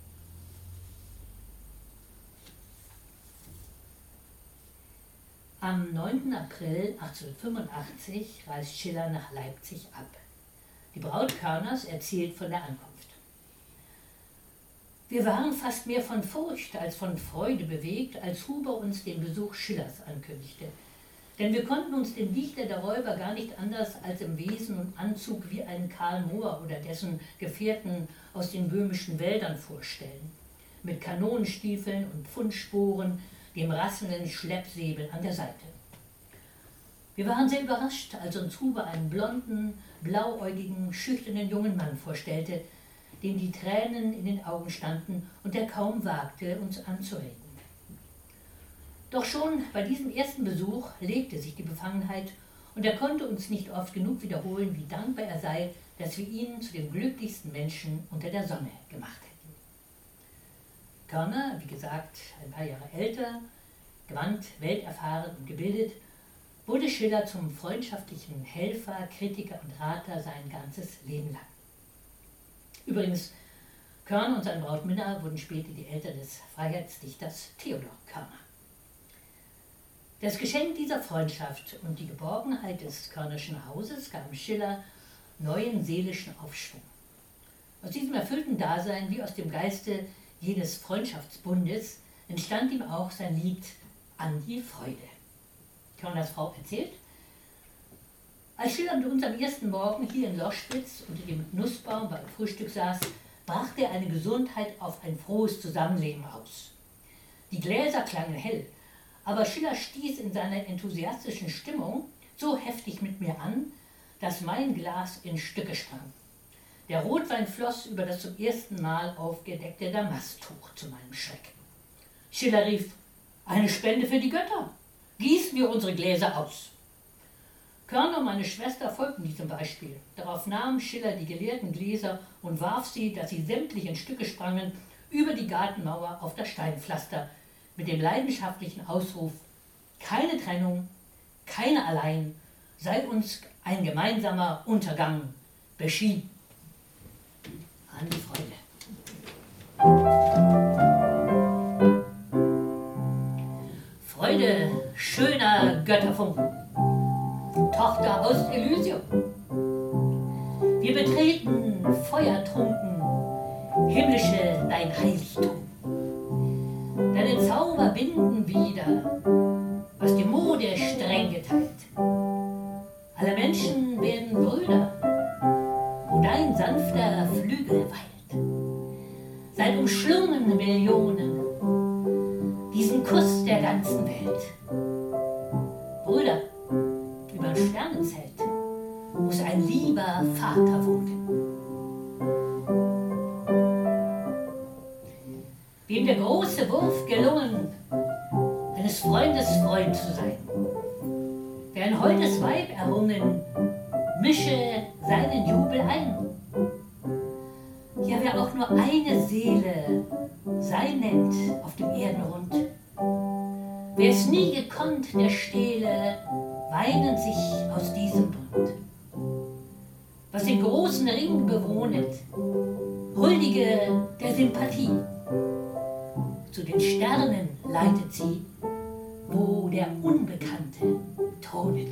Am neunten April achtzehnhundertfünfundachtzig reist Schiller nach Leipzig ab. Die Braut Körners erzählt von der Ankunft. Wir waren fast mehr von Furcht als von Freude bewegt, als Huber uns den Besuch Schillers ankündigte. Denn wir konnten uns den Dichter der Räuber gar nicht anders als im Wesen und Anzug wie einen Karl Mohr oder dessen Gefährten aus den böhmischen Wäldern vorstellen. Mit Kanonenstiefeln und Pfundsporen, dem rasselnden Schleppsäbel an der Seite. Wir waren sehr überrascht, als uns Huber einen blonden, blauäugigen, schüchternen jungen Mann vorstellte, dem die Tränen in den Augen standen und der kaum wagte, uns anzureden. Doch schon bei diesem ersten Besuch legte sich die Befangenheit und er konnte uns nicht oft genug wiederholen, wie dankbar er sei, dass wir ihn zu dem glücklichsten Menschen unter der Sonne gemacht hätten. Körner, wie gesagt, ein paar Jahre älter, gewandt, welterfahren und gebildet, wurde Schiller zum freundschaftlichen Helfer, Kritiker und Rater sein ganzes Leben lang. Übrigens, Körner und sein Braut Minna wurden später die Eltern des Freiheitsdichters Theodor Körner. Das Geschenk dieser Freundschaft und die Geborgenheit des Körnerschen Hauses gaben Schiller neuen seelischen Aufschwung. Aus diesem erfüllten Dasein wie aus dem Geiste jenes Freundschaftsbundes entstand ihm auch sein Lied An die Freude. Körners Frau erzählt: Als Schiller mit uns am ersten Morgen hier in Loschwitz unter dem Nussbaum beim Frühstück saß, brachte er eine Gesundheit auf ein frohes Zusammenleben aus. Die Gläser klangen hell, aber Schiller stieß in seiner enthusiastischen Stimmung so heftig mit mir an, dass mein Glas in Stücke sprang. Der Rotwein floss über das zum ersten Mal aufgedeckte Damasttuch zu meinem Schreck. Schiller rief: Eine Spende für die Götter! Gießen wir unsere Gläser aus! Körner und meine Schwester folgten diesem Beispiel. Darauf nahm Schiller die geleerten Gläser und warf sie, dass sie sämtlich in Stücke sprangen, über die Gartenmauer auf das Steinpflaster, mit dem leidenschaftlichen Ausruf: Keine Trennung, keine allein, sei uns ein gemeinsamer Untergang beschieden. An die Freude. Freude, schöner Götterfunken, Tochter aus Elysium. Wir betreten, feuertrunken, himmlische dein Heiligtum. Deine Zauber binden wieder, was die Mode streng geteilt. Alle Menschen werden Brüder, wo dein sanfter Flügel weilt. Seid umschlungen Millionen, diesen Kuss der ganzen Welt. Brüder, überm Sternenzelt muss ein lieber Vater wohnen. Wem der große Wurf gelungen, eines Freundes Freund zu sein. Wer ein holdes Weib errungen, mische seinen Jubel ein. Ja, wer auch nur eine Seele sein nennt auf dem Erdenrund, wer es nie gekonnt, der stehle weinend sich aus diesem Bund. Was den großen Ring bewohnet, huldige der Sympathie, zu den Sternen leitet sie, wo der Unbekannte thronet.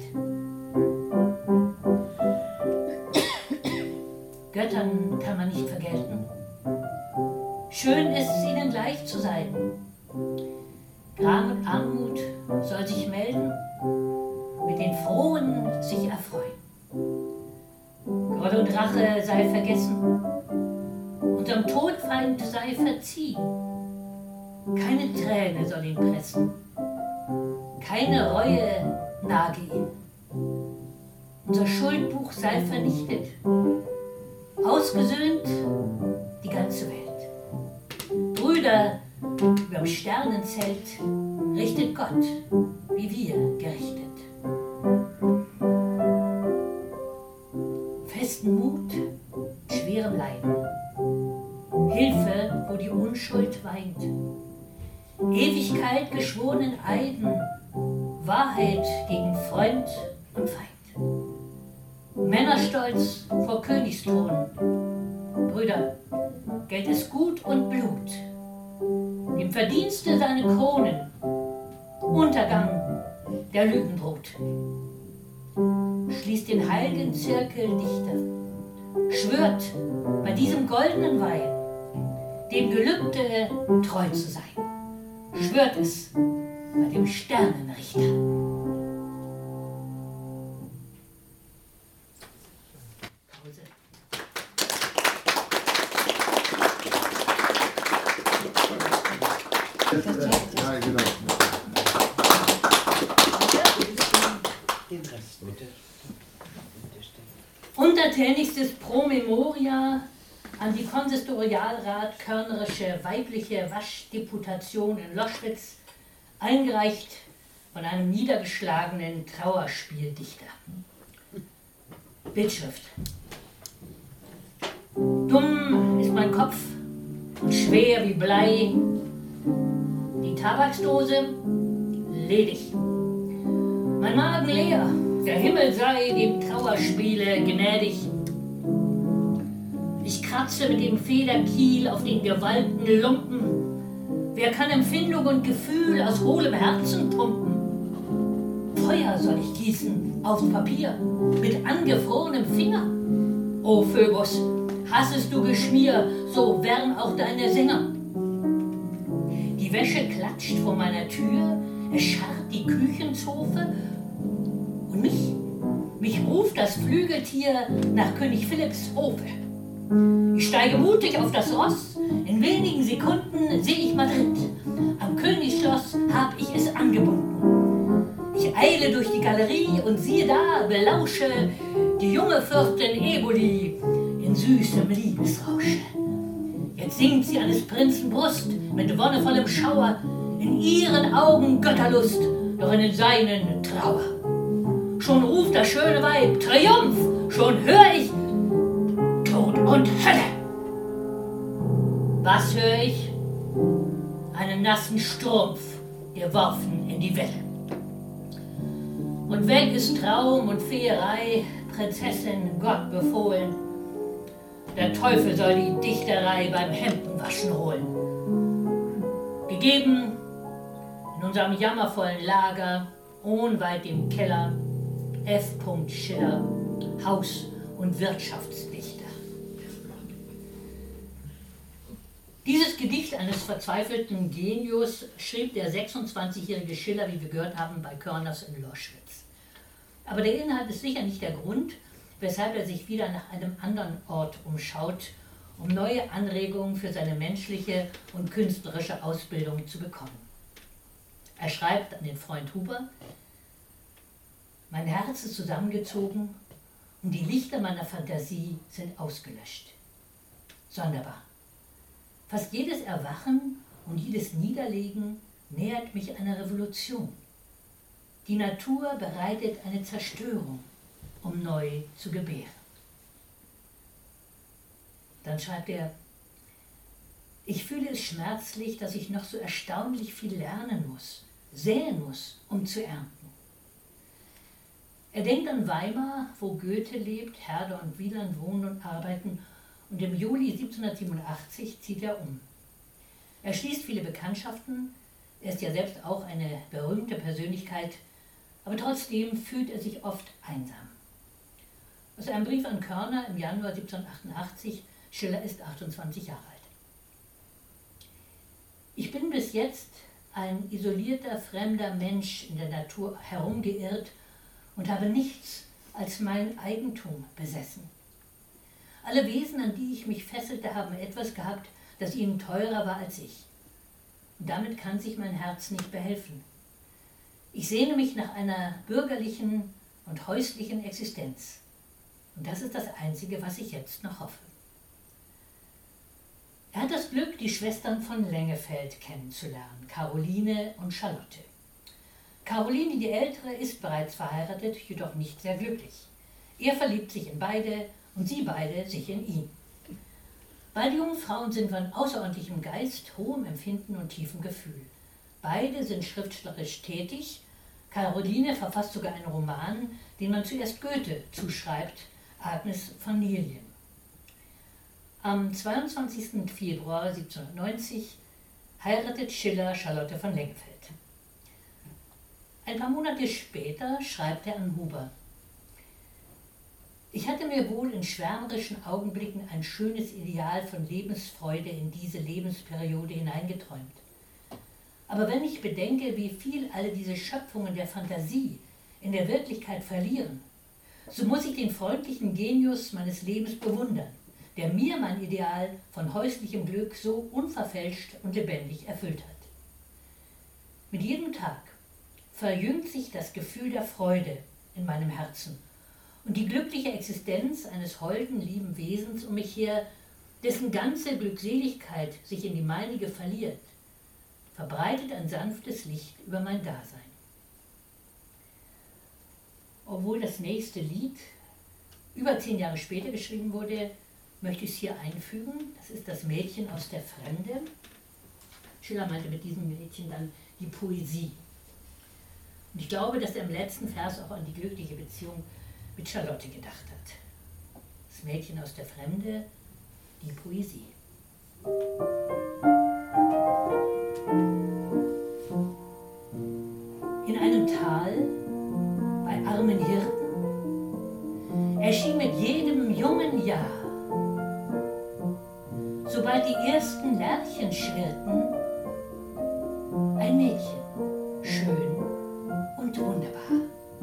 Göttern kann man nicht vergelten. Schön ist es, ihnen gleich zu sein. Gram und Armut soll sich melden, mit den Frohen sich erfreuen. Groll und Rache sei vergessen, unserem Todfeind sei verziehen. Keine Träne soll ihn pressen, keine Reue nage ihn. Unser Schuldbuch sei vernichtet, ausgesöhnt die ganze Welt. Brüder, überm Sternenzelt richtet Gott, wie wir gerichtet. Festen Mut, schwerem Leiden, Hilfe, wo die Unschuld weint, Ewigkeit geschworenen Eiden, Wahrheit gegen Freund und Feind. Männerstolz vor Königsthron. Brüder, Geld ist Gut und Blut. Im Verdienste seine Kronen. Untergang der Lügenbrut. Schließt den heiligen Zirkel dichter. Schwört bei diesem goldenen Wein. dem Gelübde treu zu sein. Schwört es bei dem Sternenrichter. Pause. Ja, genau. Den Rest bitte. Untertänigstes Pro Memoria an die Konsistorialrat Körnerische Weibliche Waschdeputation in Loschwitz, eingereicht von einem niedergeschlagenen Trauerspieldichter. Bildschrift. Dumm ist mein Kopf und schwer wie Blei, die Tabaksdose ledig, mein Magen leer, der Himmel sei dem Trauerspiele gnädig. Ich kratze mit dem Federkiel auf den gewalten Lumpen. Wer kann Empfindung und Gefühl aus hohlem Herzen pumpen? Feuer soll ich gießen aufs Papier mit angefrorenem Finger. O Phöbus, hassest du Geschmier, so wärm auch deine Sänger. Die Wäsche klatscht vor meiner Tür, es scharrt die Küchenzofe und mich, mich ruft das Flügeltier nach König Philipps Hofe. Ich steige mutig auf das Ross, in wenigen Sekunden sehe ich Madrid. Am Königsschloss hab ich es angebunden. Ich eile durch die Galerie und siehe da, belausche die junge Fürstin Eboli in süßem Liebesrausche. Jetzt singt sie an des Prinzen Brust mit wonnevollem Schauer, in ihren Augen Götterlust, doch in den seinen Trauer. Schon ruft das schöne Weib Triumph, schon hör ich Tod und Hölle. Was hör ich? Einen nassen Strumpf, geworfen in die Welle. Und weg ist Traum und Feerei, Prinzessin Gott befohlen. Der Teufel soll die Dichterei beim Hemdenwaschen holen. Gegeben in unserem jammervollen Lager, unweit dem Keller, F. Schiller, Haus- und Wirtschaftsdichter. Dieses Gedicht eines verzweifelten Genius schrieb der sechsundzwanzigjährige Schiller, wie wir gehört haben, bei Körners in Loschwitz. Aber der Inhalt ist sicher nicht der Grund, weshalb er sich wieder nach einem anderen Ort umschaut, um neue Anregungen für seine menschliche und künstlerische Ausbildung zu bekommen. Er schreibt an den Freund Huber: Mein Herz ist zusammengezogen und die Lichter meiner Fantasie sind ausgelöscht. Sonderbar. Fast jedes Erwachen und jedes Niederlegen nähert mich einer Revolution. Die Natur bereitet eine Zerstörung, um neu zu gebären. Dann schreibt er: Ich fühle es schmerzlich, dass ich noch so erstaunlich viel lernen muss, säen muss, um zu ernten. Er denkt an Weimar, wo Goethe lebt, Herder und Wieland wohnen und arbeiten, und im Juli siebzehnhundertsiebenundachtzig zieht er um. Er schließt viele Bekanntschaften, er ist ja selbst auch eine berühmte Persönlichkeit, aber trotzdem fühlt er sich oft einsam. Aus einem Brief an Körner im Januar siebzehnhundertachtundachtzig, Schiller ist achtundzwanzig Jahre alt. Ich bin bis jetzt ein isolierter, fremder Mensch in der Natur herumgeirrt und habe nichts als mein Eigentum besessen. Alle Wesen, an die ich mich fesselte, haben etwas gehabt, das ihnen teurer war als ich. Und damit kann sich mein Herz nicht behelfen. Ich sehne mich nach einer bürgerlichen und häuslichen Existenz. Und das ist das Einzige, was ich jetzt noch hoffe. Er hat das Glück, die Schwestern von Lengefeld kennenzulernen, Caroline und Charlotte. Caroline, die Ältere, ist bereits verheiratet, jedoch nicht sehr glücklich. Er verliebt sich in beide und sie beide sich in ihn. Beide jungen Frauen sind von außerordentlichem Geist, hohem Empfinden und tiefem Gefühl. Beide sind schriftstellerisch tätig. Caroline verfasst sogar einen Roman, den man zuerst Goethe zuschreibt, Agnes von Nilien. Am zweiundzwanzigsten Februar siebzehnhundertneunzig heiratet Schiller Charlotte von Lengefeld. Ein paar Monate später schreibt er an Huber: Ich hatte mir wohl in schwärmerischen Augenblicken ein schönes Ideal von Lebensfreude in diese Lebensperiode hineingeträumt. Aber wenn ich bedenke, wie viel alle diese Schöpfungen der Fantasie in der Wirklichkeit verlieren, so muss ich den freundlichen Genius meines Lebens bewundern, der mir mein Ideal von häuslichem Glück so unverfälscht und lebendig erfüllt hat. Mit jedem Tag verjüngt sich das Gefühl der Freude in meinem Herzen und die glückliche Existenz eines holden, lieben Wesens um mich her, dessen ganze Glückseligkeit sich in die meinige verliert, verbreitet ein sanftes Licht über mein Dasein. Obwohl das nächste Lied über zehn Jahre später geschrieben wurde, möchte ich es hier einfügen. Das ist das Mädchen aus der Fremde. Schiller meinte mit diesem Mädchen dann die Poesie. Und ich glaube, dass er im letzten Vers auch an die glückliche Beziehung mit Charlotte gedacht hat. Das Mädchen aus der Fremde, die Poesie. In einem Tal bei armen Hirten erschien mit jedem jungen Jahr, sobald die ersten Lerchen schwirrten, ein Mädchen, schön und wunderbar.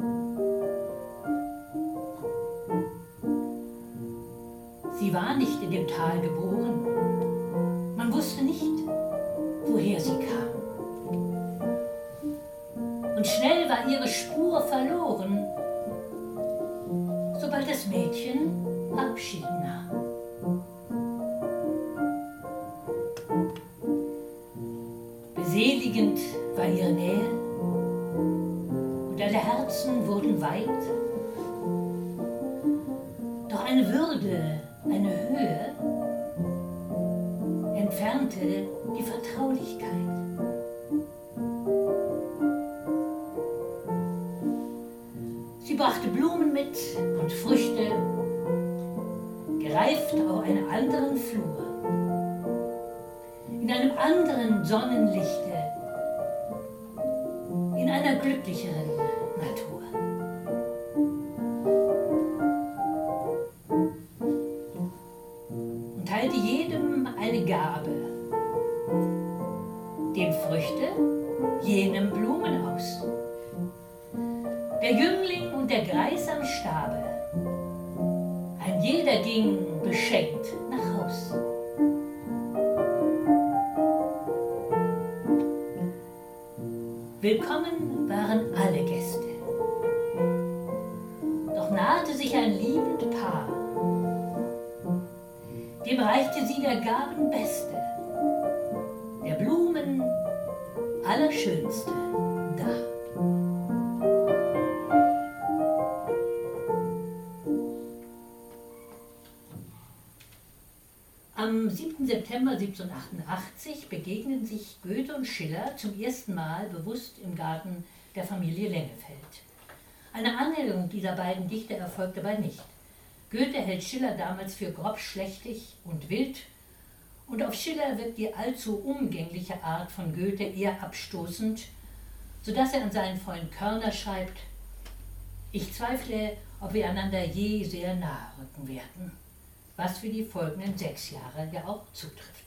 Sie war nicht in dem Tal geboren, man wusste nicht, woher sie kam. Und schnell war ihre Spur verloren, sobald das Mädchen Abschied nahm. Beseligend war ihre Nähe und alle Herzen wurden weit. Doch eine Würde, eine Höhe entfernte die Vertraulichkeit. Sie brachte Blumen mit und Früchte, gereift auf einer anderen Flur, in einem anderen Sonnenlichte, in einer glücklicheren Natur. Und teilte jedem eine Gabe, dem Früchte, jenem Blumen aus. Der Jüngling und der Greis am Stabe, ein jeder ging beschenkt nach Haus. Willkommen waren alle Gäste. Doch nahte sich ein liebend Paar. Dem reichte sie der Gaben beste, der Blumen allerschönste dar. Am siebten September siebzehnhundertachtundachtzig begegnen sich Goethe und Schiller zum ersten Mal bewusst im Garten der Familie Lengefeld. Eine Annäherung dieser beiden Dichter erfolgt dabei nicht. Goethe hält Schiller damals für grobschlächtig und wild, und auf Schiller wirkt die allzu umgängliche Art von Goethe eher abstoßend, sodass er an seinen Freund Körner schreibt: Ich zweifle, ob wir einander je sehr nahe rücken werden, was für die folgenden sechs Jahre ja auch zutrifft.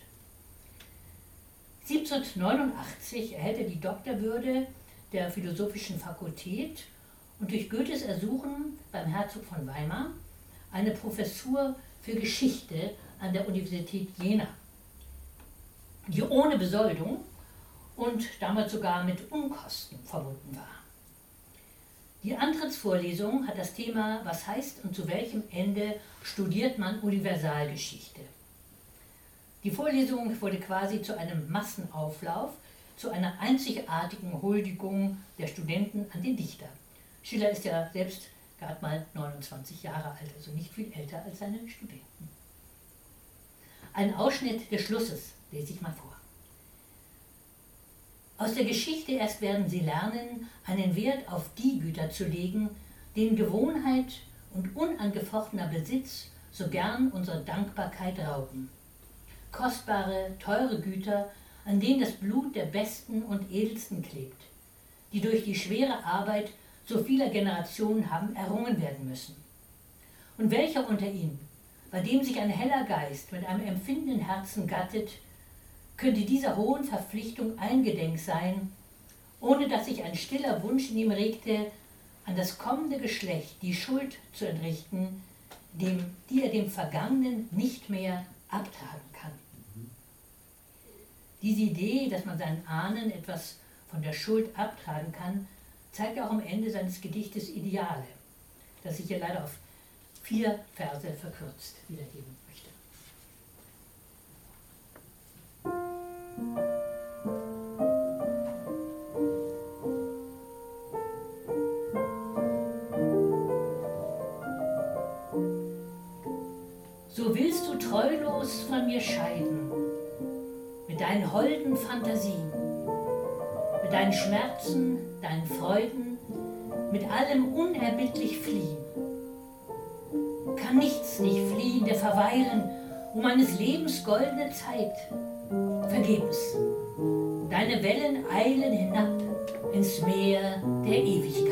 siebzehnhundertneunundachtzig erhält er die Doktorwürde der Philosophischen Fakultät und durch Goethes Ersuchen beim Herzog von Weimar eine Professur für Geschichte an der Universität Jena, die ohne Besoldung und damals sogar mit Unkosten verbunden war. Die Antrittsvorlesung hat das Thema: Was heißt und zu welchem Ende studiert man Universalgeschichte? Die Vorlesung wurde quasi zu einem Massenauflauf, zu einer einzigartigen Huldigung der Studenten an den Dichter. Schiller ist ja selbst gerade mal neunundzwanzig Jahre alt, also nicht viel älter als seine Studenten. Ein Ausschnitt des Schlusses lese ich mal vor. Aus der Geschichte erst werden sie lernen, einen Wert auf die Güter zu legen, denen Gewohnheit und unangefochtener Besitz so gern unsere Dankbarkeit rauben. Kostbare, teure Güter, an denen das Blut der Besten und Edelsten klebt, die durch die schwere Arbeit so vieler Generationen haben errungen werden müssen. Und welcher unter ihnen, bei dem sich ein heller Geist mit einem empfindenden Herzen gattet, könnte dieser hohen Verpflichtung eingedenk sein, ohne dass sich ein stiller Wunsch in ihm regte, an das kommende Geschlecht die Schuld zu entrichten, dem, die er dem Vergangenen nicht mehr abtragen kann. Diese Idee, dass man seinen Ahnen etwas von der Schuld abtragen kann, zeigt er auch am Ende seines Gedichtes Ideale, das ich hier leider auf vier Verse verkürzt wiedergeben möchte. So willst du treulos von mir scheiden, mit deinen holden Fantasien, mit deinen Schmerzen, deinen Freuden, mit allem unerbittlich fliehen. Kann nichts nicht fliehen, der verweilen um meines Lebens goldene Zeit. Vergebens, deine Wellen eilen hinab ins Meer der Ewigkeit.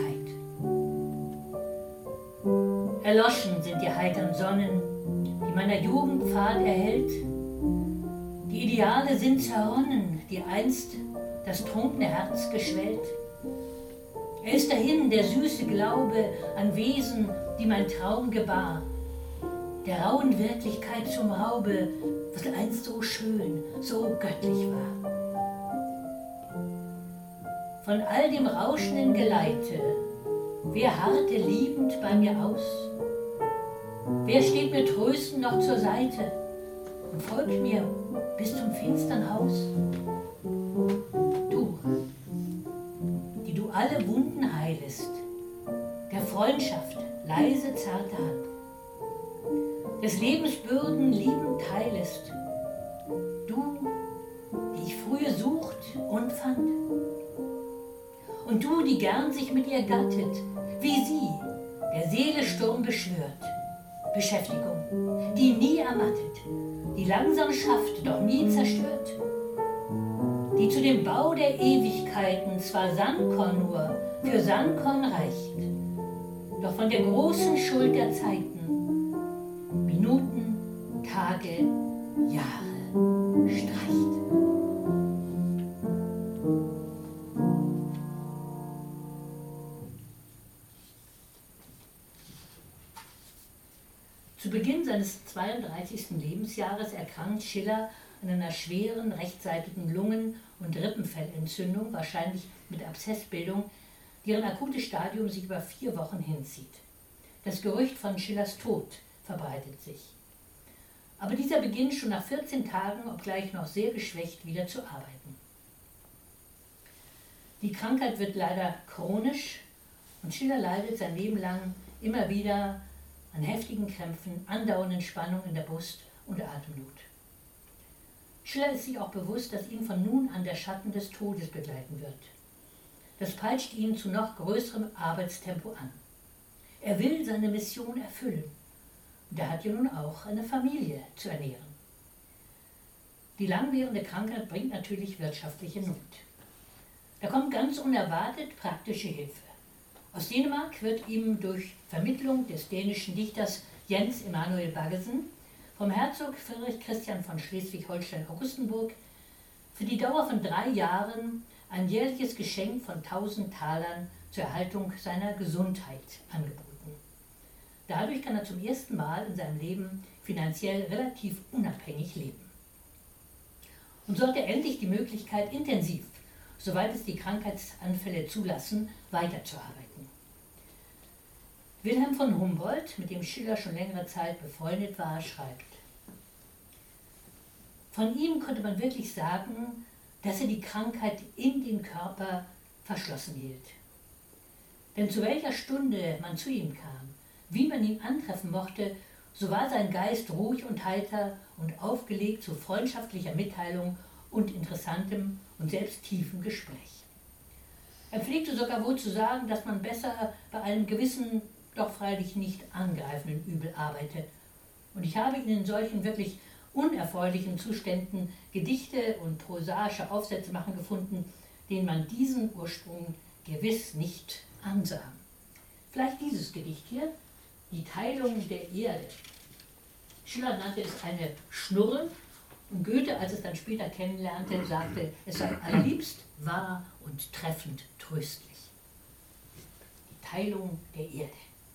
Erloschen sind die heitern Sonnen, die meiner Jugend Pfad erhellt. Die Ideale sind zerronnen, die einst das trunkene Herz geschwellt. Er ist dahin, der süße Glaube an Wesen, die mein Traum gebar, der rauen Wirklichkeit zum Raube, was einst so schön, so göttlich war. Von all dem rauschenden Geleite, wer harrte liebend bei mir aus? Wer steht mir tröstend noch zur Seite und folgt mir bis zum finstern Haus? Du, die du alle Wunden heilest, der Freundschaft leise zarte Hand, des Lebens Bürden liebend teilest, du, die ich früher sucht und fand. Und du, die gern sich mit ihr gattet, wie sie, der Seele Sturm beschwört, Beschäftigung, die nie ermattet, die langsam schafft, doch nie zerstört, die zu dem Bau der Ewigkeiten zwar Sandkorn nur für Sandkorn reicht, doch von der großen Schuld der Zeiten Minuten, Tage, Jahre streicht. Zu Beginn seines zweiunddreißigsten Lebensjahres erkrankt Schiller an einer schweren rechtsseitigen Lungen- und Rippenfellentzündung, wahrscheinlich mit Abszessbildung, deren akutes Stadium sich über vier Wochen hinzieht. Das Gerücht von Schillers Tod verbreitet sich. Aber dieser beginnt schon nach vierzehn Tagen, obgleich noch sehr geschwächt, wieder zu arbeiten. Die Krankheit wird leider chronisch und Schiller leidet sein Leben lang immer wieder an heftigen Krämpfen, andauernden Spannungen in der Brust und Atemnot. Schiller ist sich auch bewusst, dass ihn von nun an der Schatten des Todes begleiten wird. Das peitscht ihn zu noch größerem Arbeitstempo an. Er will seine Mission erfüllen. Und er hat ja nun auch eine Familie zu ernähren. Die langwierende Krankheit bringt natürlich wirtschaftliche Not. Da kommt ganz unerwartet praktische Hilfe. Aus Dänemark wird ihm durch Vermittlung des dänischen Dichters Jens Emanuel Baggesen vom Herzog Friedrich Christian von Schleswig-Holstein-Augustenburg für die Dauer von drei Jahren ein jährliches Geschenk von tausend Talern zur Erhaltung seiner Gesundheit angeboten. Dadurch kann er zum ersten Mal in seinem Leben finanziell relativ unabhängig leben. Und so hat er endlich die Möglichkeit, intensiv, soweit es die Krankheitsanfälle zulassen, weiterzuarbeiten. Wilhelm von Humboldt, mit dem Schiller schon längere Zeit befreundet war, schreibt: Von ihm konnte man wirklich sagen, dass er die Krankheit in den Körper verschlossen hielt. Denn zu welcher Stunde man zu ihm kam, wie man ihn antreffen mochte, so war sein Geist ruhig und heiter und aufgelegt zu freundschaftlicher Mitteilung und interessantem und selbst tiefem Gespräch. Er pflegte sogar wohl zu sagen, dass man besser bei einem gewissen, doch freilich nicht angreifenden Übel arbeite. Und ich habe ihn in solchen wirklich unerfreulichen Zuständen Gedichte und prosaische Aufsätze machen gefunden, denen man diesen Ursprung gewiss nicht ansah. Vielleicht dieses Gedicht hier, Die Teilung der Erde. Schiller nannte es eine Schnurre und Goethe, als es dann später kennenlernte, sagte, es sei allerliebst, wahr und treffend tröstlich. Die Teilung der Erde.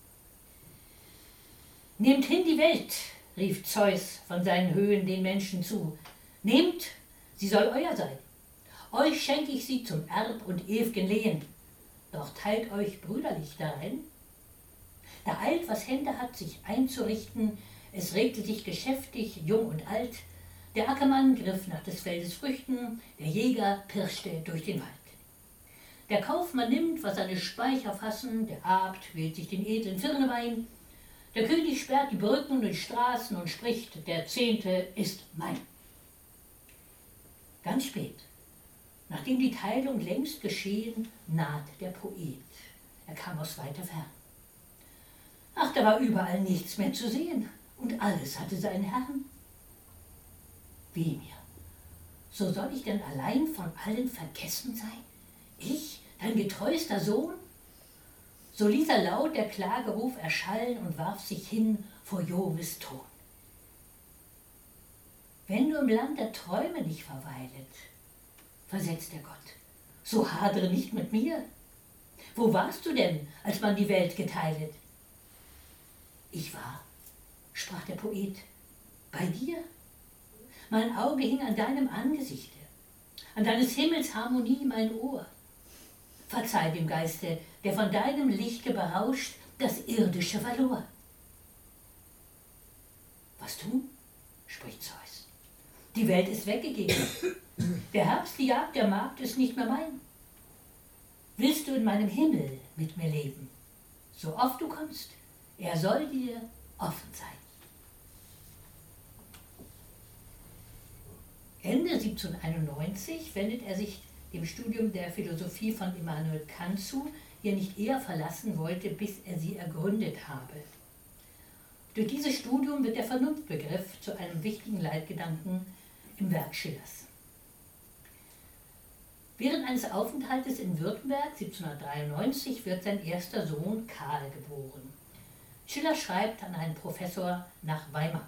Nehmt hin die Welt, rief Zeus von seinen Höhen den Menschen zu. Nehmt, sie soll euer sein. Euch schenke ich sie zum Erb und ew'gen Lehen. Doch teilt euch brüderlich darein. Da eilt, was Hände hat, sich einzurichten. Es regte sich geschäftig, jung und alt. Der Ackermann griff nach des Feldes Früchten, der Jäger pirschte durch den Wald. Der Kaufmann nimmt, was seine Speicher fassen, der Abt wählt sich den edlen Firnewein. Der König sperrt die Brücken und die Straßen und spricht, der Zehnte ist mein. Ganz spät, nachdem die Teilung längst geschehen, naht der Poet. Er kam aus weiter Fern. Ach, da war überall nichts mehr zu sehen und alles hatte seinen Herrn. Weh mir, so soll ich denn allein von allen vergessen sein? Ich, dein getreuster Sohn? So ließ er laut der Klageruf erschallen und warf sich hin vor Jovis Thron. Wenn du im Land der Träume dich verweilet, versetzt der Gott, so hadere nicht mit mir. Wo warst du denn, als man die Welt geteilet? Ich war, sprach der Poet, bei dir. Mein Auge hing an deinem Angesichte, an deines Himmels Harmonie mein Ohr. Verzeih dem Geiste, der von deinem Lichte berauscht das Irdische verlor. Was tun? Spricht Zeus. Die Welt ist weggegeben. Der Herbst, die Jagd, der Markt ist nicht mehr mein. Willst du in meinem Himmel mit mir leben? So oft du kommst, er soll dir offen sein. Ende siebzehnhunderteinundneunzig wendet er sich dem Studium der Philosophie von Immanuel Kant zu, die er nicht eher verlassen wollte, bis er sie ergründet habe. Durch dieses Studium wird der Vernunftbegriff zu einem wichtigen Leitgedanken im Werk Schillers. Während eines Aufenthaltes in Württemberg siebzehnhundertdreiundneunzig wird sein erster Sohn Karl geboren. Schiller schreibt an einen Professor nach Weimar.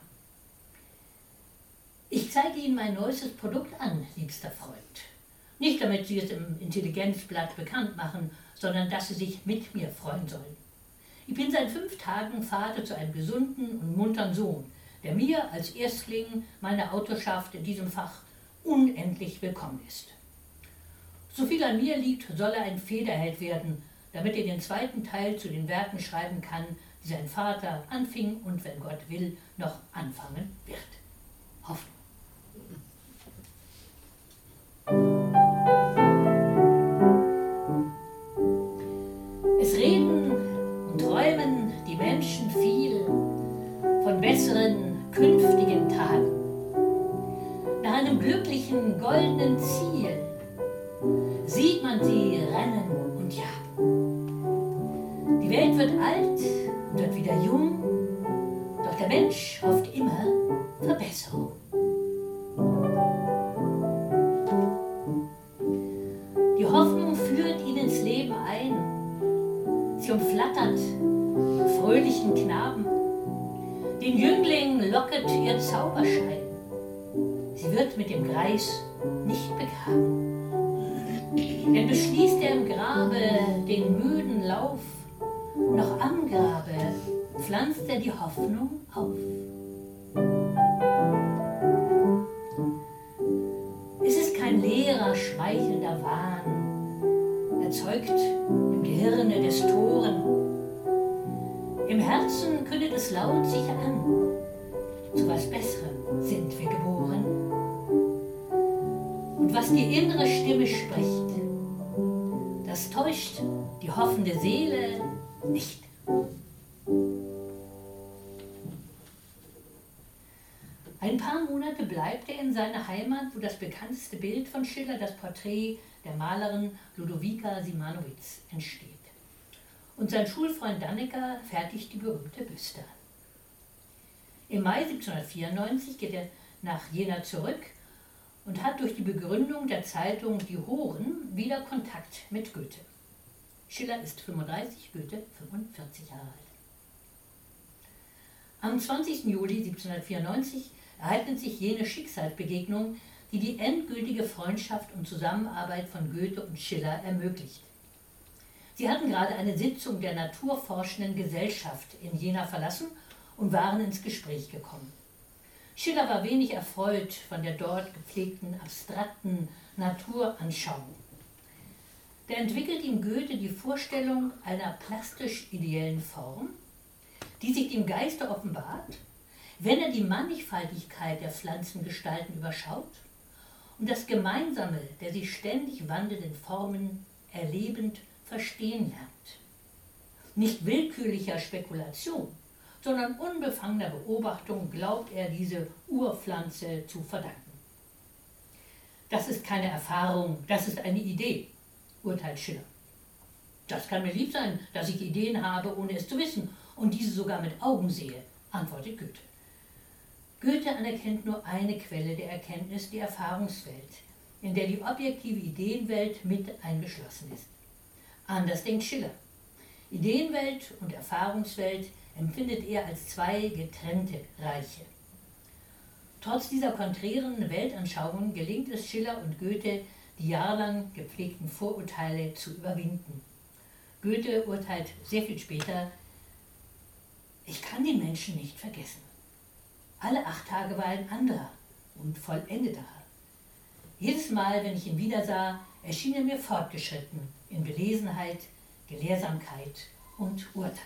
Ich zeige Ihnen mein neuestes Produkt an, liebster Freund. Nicht damit Sie es im Intelligenzblatt bekannt machen, sondern dass Sie sich mit mir freuen sollen. Ich bin seit fünf Tagen Vater zu einem gesunden und munteren Sohn, der mir als Erstling meiner Autorschaft in diesem Fach unendlich willkommen ist. So viel an mir liegt, soll er ein Federheld werden, damit er den zweiten Teil zu den Werken schreiben kann, die sein Vater anfing und, wenn Gott will, noch anfangen wird. Hoffnung. Es reden und träumen die Menschen viel von besseren, künftigen Tagen. Nach einem glücklichen, goldenen Ziel sieht man sie rennen und jagen. Die Welt wird alt und wird wieder jung, doch der Mensch hofft immer Verbesserung. Die Hoffnung führt ihn ins Leben ein. Sie umflattert den fröhlichen Knaben. Den Jüngling locket ihr Zauberschein. Sie wird mit dem Greis nicht begraben. Denn beschließt er im Grabe den müden Lauf, noch am Grabe pflanzt er die Hoffnung auf. Es ist kein leerer, schmeichelnder Wahn, erzeugt im Gehirne des Toren. Im Herzen kündet es laut sich an, zu was Besserem sind wir geboren. Und was die innere Stimme spricht, das täuscht die hoffende Seele nicht. Ein paar Monate bleibt er in seiner Heimat, wo das bekannteste Bild von Schiller, das Porträt der Malerin Ludovica Simanowitz, entsteht. Und sein Schulfreund Dannecker fertigt die berühmte Büste an. Im Mai siebzehnhundertvierundneunzig geht er nach Jena zurück und hat durch die Begründung der Zeitung Die Horen wieder Kontakt mit Goethe. Schiller ist fünfunddreißig, Goethe fünfundvierzig Jahre alt. Am zwanzigsten Juli siebzehnhundertvierundneunzig ereignet sich jene Schicksalsbegegnung, die die endgültige Freundschaft und Zusammenarbeit von Goethe und Schiller ermöglicht. Sie hatten gerade eine Sitzung der naturforschenden Gesellschaft in Jena verlassen und waren ins Gespräch gekommen. Schiller war wenig erfreut von der dort gepflegten abstrakten Naturanschauung. Da entwickelt ihm Goethe die Vorstellung einer plastisch-ideellen Form, die sich dem Geiste offenbart, wenn er die Mannigfaltigkeit der Pflanzengestalten überschaut und das Gemeinsame der sich ständig wandelnden Formen erlebend verstehen lernt. Nicht willkürlicher Spekulation, sondern unbefangener Beobachtung glaubt er diese Urpflanze zu verdanken. Das ist keine Erfahrung, das ist eine Idee, urteilt Schiller. Das kann mir lieb sein, dass ich Ideen habe, ohne es zu wissen, und diese sogar mit Augen sehe, antwortet Goethe. Goethe anerkennt nur eine Quelle der Erkenntnis, die Erfahrungswelt, in der die objektive Ideenwelt mit eingeschlossen ist. Anders denkt Schiller. Ideenwelt und Erfahrungswelt empfindet er als zwei getrennte Reiche. Trotz dieser konträren Weltanschauungen gelingt es Schiller und Goethe, die jahrelang gepflegten Vorurteile zu überwinden. Goethe urteilt sehr viel später: Ich kann den Menschen nicht vergessen. Alle acht Tage war ein anderer und vollendeter. Jedes Mal, wenn ich ihn wiedersah, erschien er mir fortgeschritten in Belesenheit, Gelehrsamkeit und Urteil.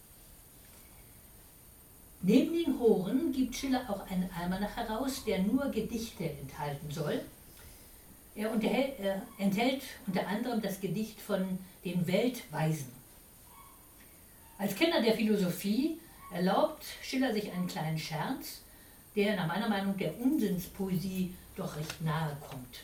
Neben den Horen gibt Schiller auch einen Almanach heraus, der nur Gedichte enthalten soll. Er unterhält, äh, enthält unter anderem das Gedicht von den Weltweisen. Als Kenner der Philosophie erlaubt Schiller sich einen kleinen Scherz, der nach meiner Meinung der Unsinnspoesie doch recht nahe kommt.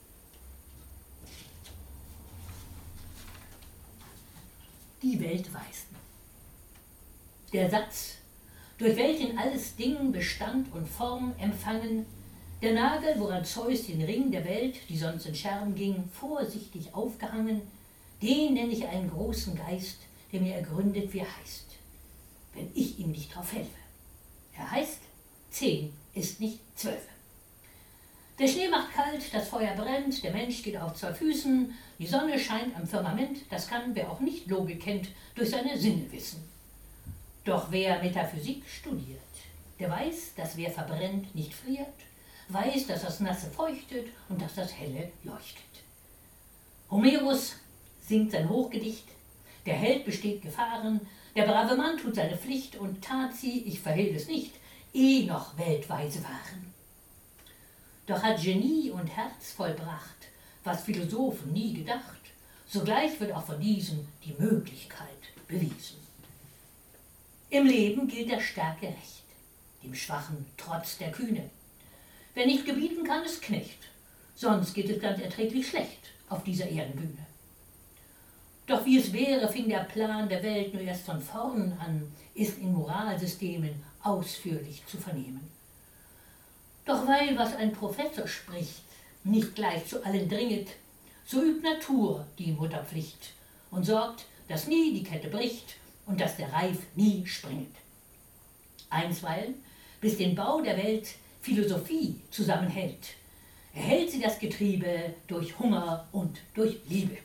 Die Weltweisen. Der Satz, durch welchen alles Ding Bestand und Form empfangen, der Nagel, woran Zeus den Ring der Welt, die sonst in Scherben ging, vorsichtig aufgehangen, den nenne ich einen großen Geist, der mir ergründet, wie er heißt, wenn ich ihm nicht drauf helfe. Er heißt, zehn ist nicht zwölf. Der Schnee macht kalt, das Feuer brennt, der Mensch geht auf zwei Füßen, die Sonne scheint am Firmament, das kann, wer auch nicht Logik kennt, durch seine Sinne wissen. Doch wer Metaphysik studiert, der weiß, dass wer verbrennt, nicht friert, weiß, dass das Nasse feuchtet und dass das Helle leuchtet. Homerus singt sein Hochgedicht, der Held besteht Gefahren, der brave Mann tut seine Pflicht und tat sie, ich verhehl es nicht, eh noch Weltweise waren. Doch hat Genie und Herz vollbracht, was Philosophen nie gedacht, sogleich wird auch von diesen die Möglichkeit bewiesen. Im Leben gilt der Stärke Recht, dem Schwachen trotz der Kühne. Wer nicht gebieten kann, ist Knecht, sonst geht es ganz erträglich schlecht auf dieser Erdenbühne. Doch wie es wäre, fing der Plan der Welt nur erst von vorn an, ist in Moralsystemen ausführlich zu vernehmen. Doch weil, was ein Professor spricht, nicht gleich zu allen dringet, so übt Natur die Mutterpflicht und sorgt, dass nie die Kette bricht und dass der Reif nie springet. Einstweilen, bis den Bau der Welt Philosophie zusammenhält, erhält sie das Getriebe durch Hunger und durch Liebe.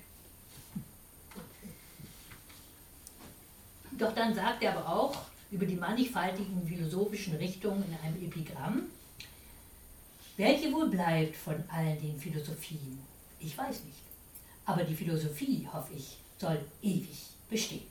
Doch dann sagt er aber auch über die mannigfaltigen philosophischen Richtungen in einem Epigramm: Welche wohl bleibt von all den Philosophien? Ich weiß nicht, aber die Philosophie, hoffe ich, soll ewig bestehen.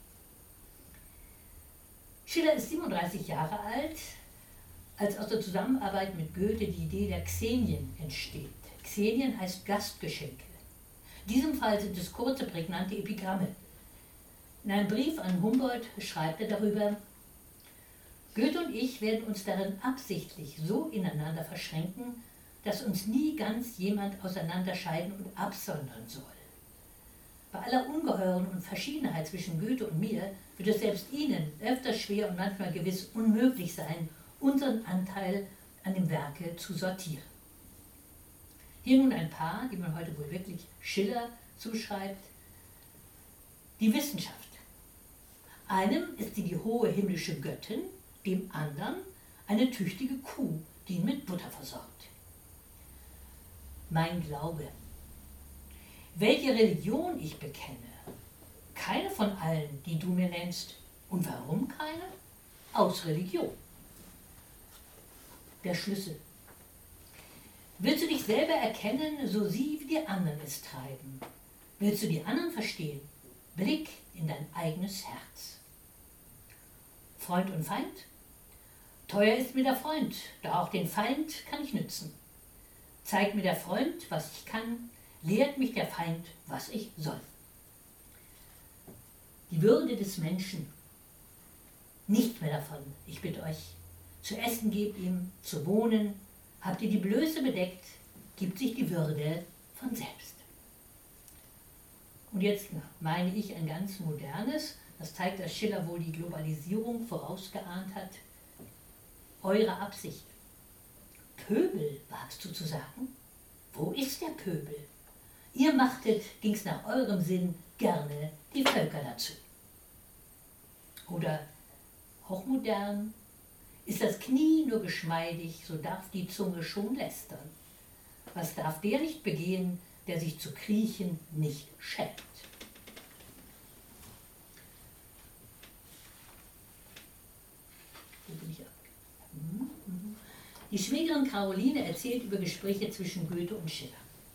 Schiller ist siebenunddreißig Jahre alt, als aus der Zusammenarbeit mit Goethe die Idee der Xenien entsteht. Xenien heißt Gastgeschenke. In diesem Fall sind es kurze, prägnante Epigramme. In einem Brief an Humboldt schreibt er darüber: Goethe und ich werden uns darin absichtlich so ineinander verschränken, dass uns nie ganz jemand auseinanderscheiden und absondern soll. Bei aller Ungeheuren und Verschiedenheit zwischen Goethe und mir wird es selbst Ihnen öfters schwer und manchmal gewiss unmöglich sein, unseren Anteil an dem Werke zu sortieren. Hier nun ein paar, die man heute wohl wirklich Schiller zuschreibt. Die Wissenschaft. Einem ist sie die hohe himmlische Göttin, dem anderen eine tüchtige Kuh, die ihn mit Butter versorgt. Mein Glaube. Welche Religion ich bekenne? Keine von allen, die du mir nennst. Und warum keine? Aus Religion. Der Schlüssel. Willst du dich selber erkennen, so sieh, wie die anderen es treiben. Willst du die anderen verstehen? Blick in dein eigenes Herz. Freund und Feind? Teuer ist mir der Freund, doch auch den Feind kann ich nützen. Zeigt mir der Freund, was ich kann, lehrt mich der Feind, was ich soll. Die Würde des Menschen. Nicht mehr davon, ich bitte euch. Zu essen gebt ihm, zu wohnen. Habt ihr die Blöße bedeckt, gibt sich die Würde von selbst. Und jetzt meine ich ein ganz modernes, das zeigt, dass Schiller wohl die Globalisierung vorausgeahnt hat. Eure Absicht. Pöbel, wagst du zu sagen? Wo ist der Pöbel? Ihr machtet, ging's nach eurem Sinn, gerne die Völker dazu. Oder hochmodern, ist das Knie nur geschmeidig, so darf die Zunge schon lästern. Was darf der nicht begehen, der sich zu kriechen nicht schämt? Wo bin ich ab? Die Schwägerin Caroline erzählt über Gespräche zwischen Goethe und Schiller.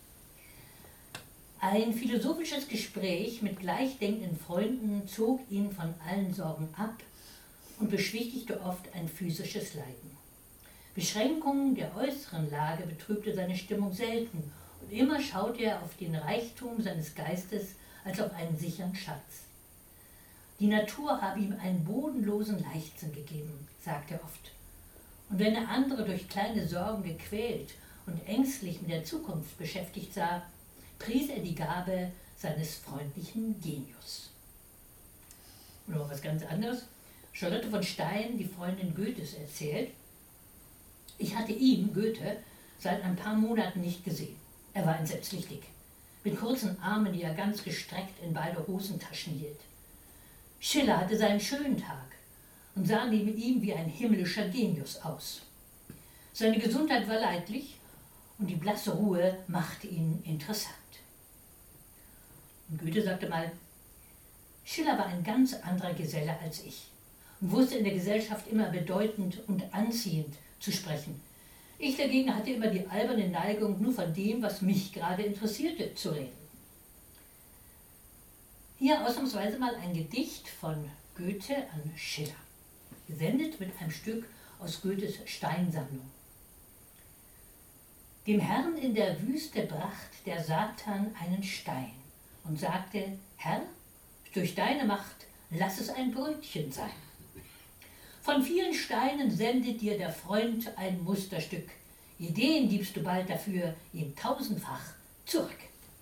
Ein philosophisches Gespräch mit gleichdenkenden Freunden zog ihn von allen Sorgen ab und beschwichtigte oft ein physisches Leiden. Beschränkungen der äußeren Lage betrübte seine Stimmung selten und immer schaute er auf den Reichtum seines Geistes als auf einen sicheren Schatz. Die Natur habe ihm einen bodenlosen Leichtsinn gegeben, sagte er oft. Und wenn er andere durch kleine Sorgen gequält und ängstlich mit der Zukunft beschäftigt sah, pries er die Gabe seines freundlichen Genius. Und noch was ganz anderes. Charlotte von Stein, die Freundin Goethes, erzählt: Ich hatte ihn, Goethe, seit ein paar Monaten nicht gesehen. Er war entsetzlich dick, mit kurzen Armen, die er ganz gestreckt in beide Hosentaschen hielt. Schiller hatte seinen schönen Tag und sah neben ihm wie ein himmlischer Genius aus. Seine Gesundheit war leidlich und die blasse Ruhe machte ihn interessant. Und Goethe sagte mal: Schiller war ein ganz anderer Geselle als ich und wusste in der Gesellschaft immer bedeutend und anziehend zu sprechen. Ich dagegen hatte immer die alberne Neigung, nur von dem, was mich gerade interessierte, zu reden. Hier ausnahmsweise mal ein Gedicht von Goethe an Schiller, gesendet mit einem Stück aus Goethes Steinsammlung. Dem Herrn in der Wüste bracht der Satan einen Stein und sagte: Herr, durch deine Macht lass es ein Brötchen sein. Von vielen Steinen sendet dir der Freund ein Musterstück. Ideen gibst du bald dafür ihm tausendfach zurück.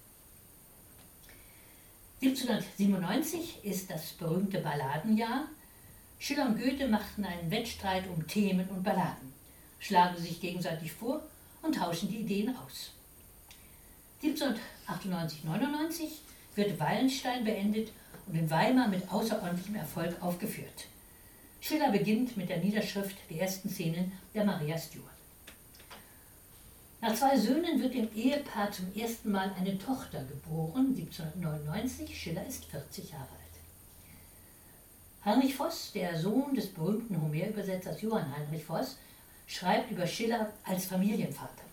siebzehnhundertsiebenundneunzig ist das berühmte Balladenjahr. Schiller und Goethe machten einen Wettstreit um Themen und Balladen, schlagen sich gegenseitig vor und tauschen die Ideen aus. siebzehnhundertachtundneunzig neunundneunzig wird Wallenstein beendet und in Weimar mit außerordentlichem Erfolg aufgeführt. Schiller beginnt mit der Niederschrift der ersten Szenen der Maria Stuart. Nach zwei Söhnen wird dem Ehepaar zum ersten Mal eine Tochter geboren, siebzehnhundertneunundneunzig, Schiller ist vierzig Jahre alt. Heinrich Voss, der Sohn des berühmten Homer-Übersetzers Johann Heinrich Voss, schreibt über Schiller als Familienvater.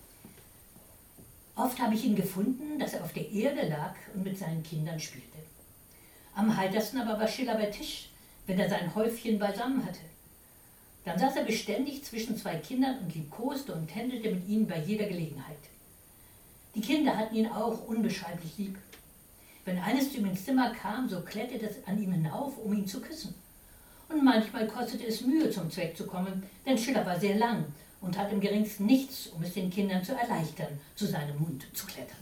Oft habe ich ihn gefunden, dass er auf der Erde lag und mit seinen Kindern spielte. Am heitersten aber war Schiller bei Tisch, wenn er sein Häufchen beisammen hatte. Dann saß er beständig zwischen zwei Kindern und liebkoste und tändelte mit ihnen bei jeder Gelegenheit. Die Kinder hatten ihn auch unbeschreiblich lieb. Wenn eines zu ihm ins Zimmer kam, so kletterte es an ihm hinauf, um ihn zu küssen. Und manchmal kostete es Mühe, zum Zweck zu kommen, denn Schiller war sehr lang und hat im geringsten nichts, um es den Kindern zu erleichtern, zu seinem Mund zu klettern.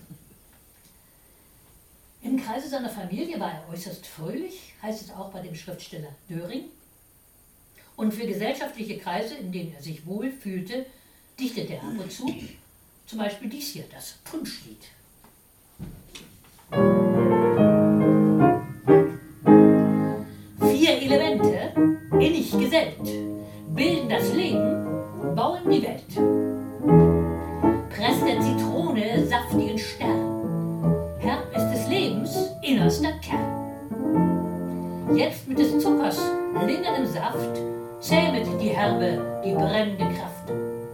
Im Kreise seiner Familie war er äußerst fröhlich, heißt es auch bei dem Schriftsteller Döring. Und für gesellschaftliche Kreise, in denen er sich wohl fühlte, dichtete er ab und zu, zum Beispiel dies hier, das Punschlied. Vier Elemente, innig gesellt, retten das Leben, bauen die Welt. Presst der Zitrone saftigen Stern, herb ist des Lebens innerster Kern. Jetzt mit des Zuckers lingendem Saft zähmet die Herbe die brennende Kraft.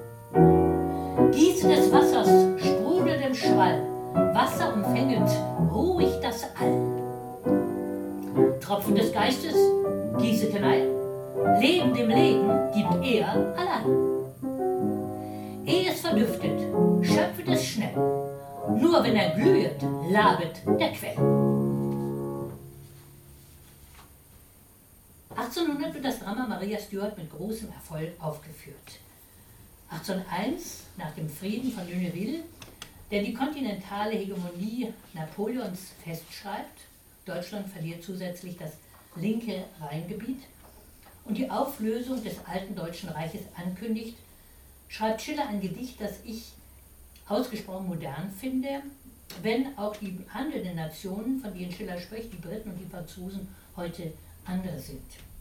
Gieße des Wassers sprudelndem Schwall, Wasser umfängend ruhig das All. Tropfen des Geistes gießet hinein, Leben dem Leben gibt er allein. Ehe es verdüftet, schöpfet es schnell, nur wenn er glühet, labet der Quell. achtzehnhundert wird das Drama Maria Stuart mit großem Erfolg aufgeführt. achtzehnhunderteins, nach dem Frieden von Lunéville, der die kontinentale Hegemonie Napoleons festschreibt, Deutschland verliert zusätzlich das linke Rheingebiet und die Auflösung des alten Deutschen Reiches ankündigt, schreibt Schiller ein Gedicht, das ich ausgesprochen modern finde, wenn auch die handelnden Nationen, von denen Schiller spricht, die Briten und die Franzosen, heute andere sind.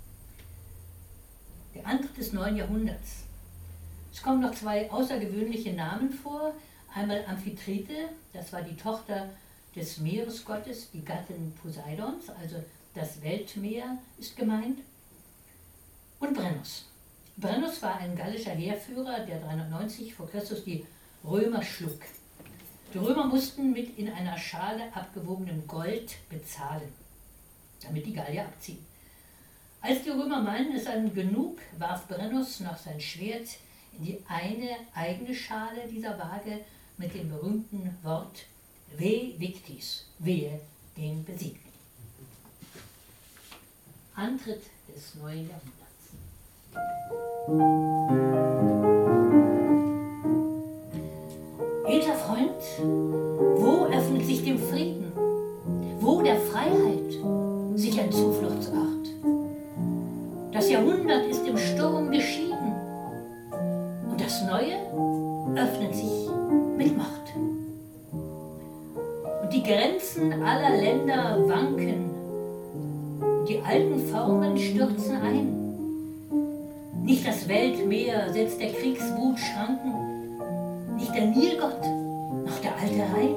Der Antritt des neuen Jahrhunderts. Es kommen noch zwei außergewöhnliche Namen vor. Einmal Amphitrite, das war die Tochter des Meeresgottes, die Gattin Poseidons, also das Weltmeer ist gemeint. Und Brennus. Brennus war ein gallischer Heerführer, der dreihundertneunzig vor Christus die Römer schlug. Die Römer mussten mit in einer Schale abgewogenem Gold bezahlen, damit die Gallier abziehen. Als die Römer meinten, es sei genug, warf Brennus noch sein Schwert in die eine eigene Schale dieser Waage mit dem berühmten Wort Ve victis, wehe den Besiegten. Antritt des neuen Jahrhunderts. Edler Freund, wo öffnet sich dem Frieden, wo der Freiheit sich ein Zufluchtsort? Das Jahrhundert ist im Sturm geschieden und das Neue öffnet sich mit Macht. Und die Grenzen aller Länder wanken, die alten Formen stürzen ein. Nicht das Weltmeer setzt der Kriegswut Schranken, nicht der Nilgott, noch der alte Rhein.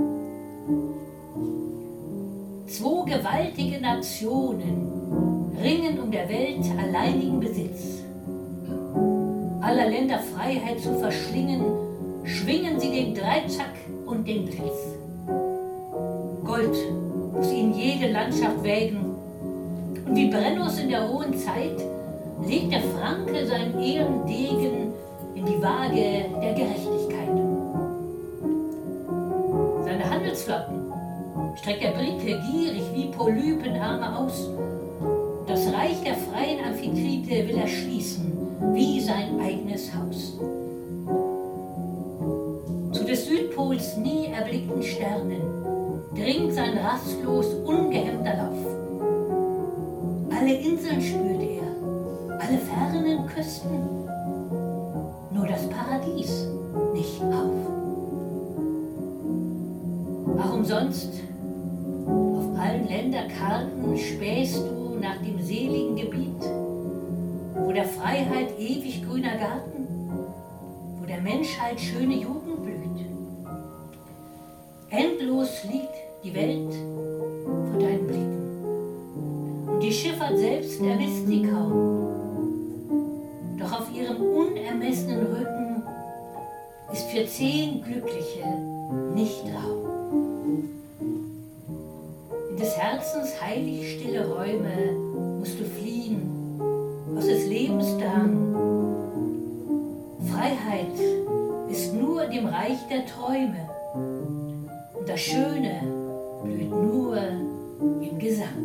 Zwei gewaltige Nationen ringen um der Welt alleinigen Besitz. Aller Länder Freiheit zu verschlingen, schwingen sie den Dreizack und den Blitz. Gold muss ihnen jede Landschaft wägen, und wie Brennus in der hohen Zeit legt der Franke sein Ehrendegen in die Waage der Gerechtigkeit. Seine Handelsflotten streckt der Brite gierig wie Polypenarme aus. Das Reich der freien Amphitrite will er schließen wie sein eigenes Haus. Zu des Südpols nie erblickten Sternen dringt sein rastlos ungehemmter Lauf. Alle Inseln spürt er, alle fernen Küsten, nur das Paradies nicht auf. Warum sonst auf allen Länderkarten spähst du nach dem seligen Gebiet, wo der Freiheit ewig grüner Garten, wo der Menschheit schöne Jugend blüht? Endlos liegt die Welt vor deinen Blicken. Und die Schifffahrt selbst ermisst sie kaum. Doch auf ihrem unermessenen Rücken ist für zehn Glückliche nicht Raum. In des Herzens heilig stille Räume musst du fliehen, aus des Lebens Drang. Freiheit ist nur dem Reich der Träume, und das Schöne blüht nur im Gesang.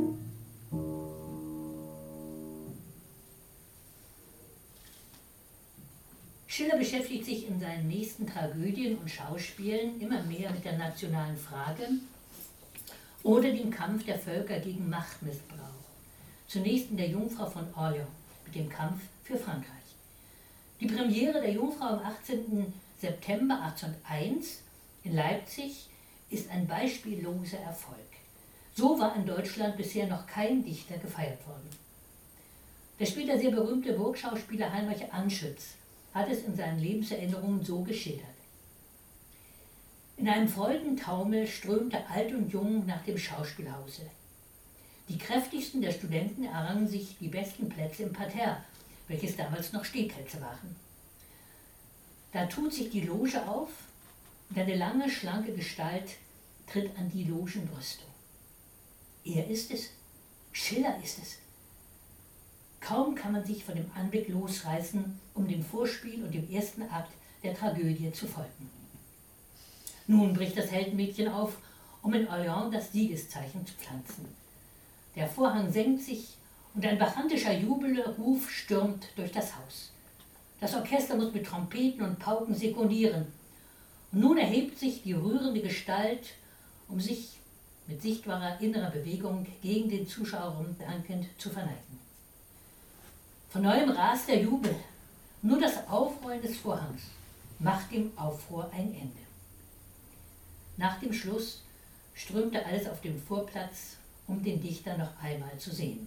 Schiller beschäftigt sich in seinen nächsten Tragödien und Schauspielen immer mehr mit der nationalen Frage oder dem Kampf der Völker gegen Machtmissbrauch. Zunächst in der Jungfrau von Orleans mit dem Kampf für Frankreich. Die Premiere der Jungfrau am achtzehnten September achtzehnhunderteins in Leipzig ist ein beispielloser Erfolg. So war in Deutschland bisher noch kein Dichter gefeiert worden. Der später sehr berühmte Burgschauspieler Heinrich Anschütz hat es in seinen Lebenserinnerungen so geschildert. In einem Freudentaumel strömte Alt und Jung nach dem Schauspielhause. Die kräftigsten der Studenten errangen sich die besten Plätze im Parterre, welches damals noch Stehplätze waren. Da tut sich die Loge auf und eine lange, schlanke Gestalt tritt an die Logenbrüstung. Er ist es, Schiller ist es. Kaum kann man sich von dem Anblick losreißen, um dem Vorspiel und dem ersten Akt der Tragödie zu folgen. Nun bricht das Heldenmädchen auf, um in Orléans das Siegeszeichen zu pflanzen. Der Vorhang senkt sich und ein bacchantischer Jubelruf stürmt durch das Haus. Das Orchester muss mit Trompeten und Pauken sekundieren. Und nun erhebt sich die rührende Gestalt, um sich mit sichtbarer innerer Bewegung gegen den Zuschauer dankend zu verneigen. Von neuem rast der Jubel. Nur das Aufrollen des Vorhangs macht dem Aufruhr ein Ende. Nach dem Schluss strömte alles auf dem Vorplatz, um den Dichter noch einmal zu sehen.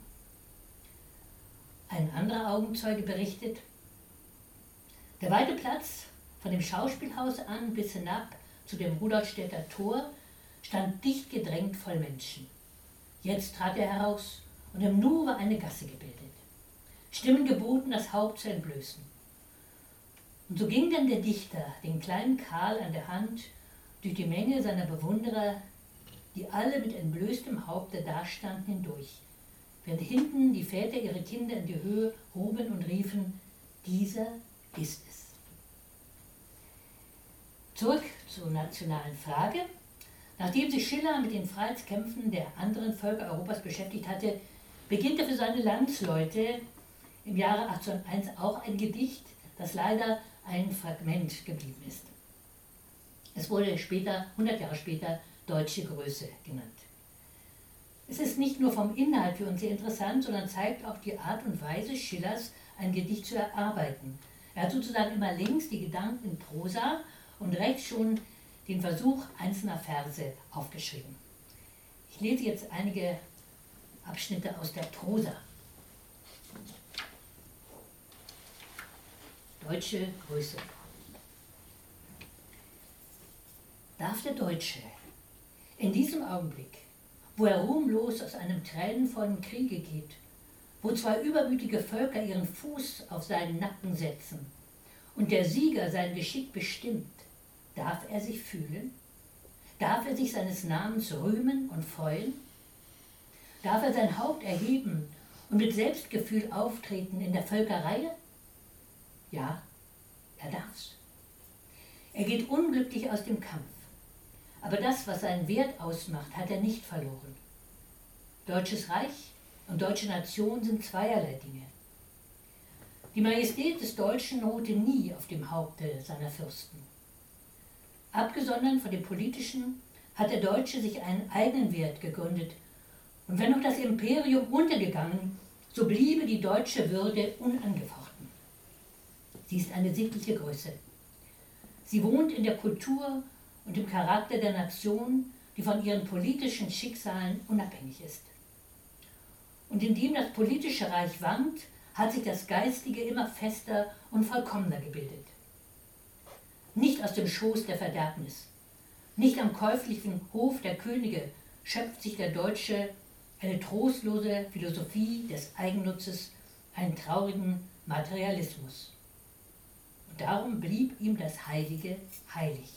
Ein anderer Augenzeuge berichtet, der weite Platz von dem Schauspielhaus an bis hinab zu dem Rudolfstädter Tor stand dicht gedrängt voll Menschen. Jetzt trat er heraus und im Nu war eine Gasse gebildet. Stimmen geboten, das Haupt zu entblößen. Und so ging dann der Dichter, den kleinen Karl an der Hand, durch die Menge seiner Bewunderer, die alle mit entblößtem Haupte dastanden, hindurch, während hinten die Väter ihre Kinder in die Höhe hoben und riefen, dieser ist es. Zurück zur nationalen Frage. Nachdem sich Schiller mit den Freiheitskämpfen der anderen Völker Europas beschäftigt hatte, beginnt er für seine Landsleute im Jahre achtzehnhunderteins auch ein Gedicht, das leider ein Fragment geblieben ist. Es wurde später, hundert Jahre später, Deutsche Größe genannt. Es ist nicht nur vom Inhalt für uns sehr interessant, sondern zeigt auch die Art und Weise Schillers, ein Gedicht zu erarbeiten. Er hat sozusagen immer links die Gedanken in Prosa und rechts schon den Versuch einzelner Verse aufgeschrieben. Ich lese jetzt einige Abschnitte aus der Prosa. Deutsche Größe. Darf der Deutsche in diesem Augenblick, wo er ruhmlos aus einem tränenvollen Kriege geht, wo zwei übermütige Völker ihren Fuß auf seinen Nacken setzen und der Sieger sein Geschick bestimmt, darf er sich fühlen? Darf er sich seines Namens rühmen und freuen? Darf er sein Haupt erheben und mit Selbstgefühl auftreten in der Völkerreihe? Ja, er darf's. Er geht unglücklich aus dem Kampf, aber das, was seinen Wert ausmacht, hat er nicht verloren. Deutsches Reich und deutsche Nation sind zweierlei Dinge. Die Majestät des Deutschen ruhte nie auf dem Haupte seiner Fürsten. Abgesondert von dem Politischen hat der Deutsche sich einen eigenen Wert gegründet, und wenn noch das Imperium untergegangen, so bliebe die deutsche Würde unangefochten. Sie ist eine sittliche Größe. Sie wohnt in der Kultur und im Charakter der Nation, die von ihren politischen Schicksalen unabhängig ist. Und indem das politische Reich wankt, hat sich das Geistige immer fester und vollkommener gebildet. Nicht aus dem Schoß der Verderbnis, nicht am käuflichen Hof der Könige schöpft sich der Deutsche eine trostlose Philosophie des Eigennutzes, einen traurigen Materialismus. Und darum blieb ihm das Heilige heilig.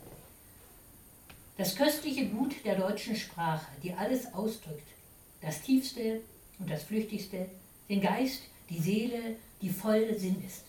Das köstliche Gut der deutschen Sprache, die alles ausdrückt, das Tiefste und das Flüchtigste, den Geist, die Seele, die voll Sinn ist.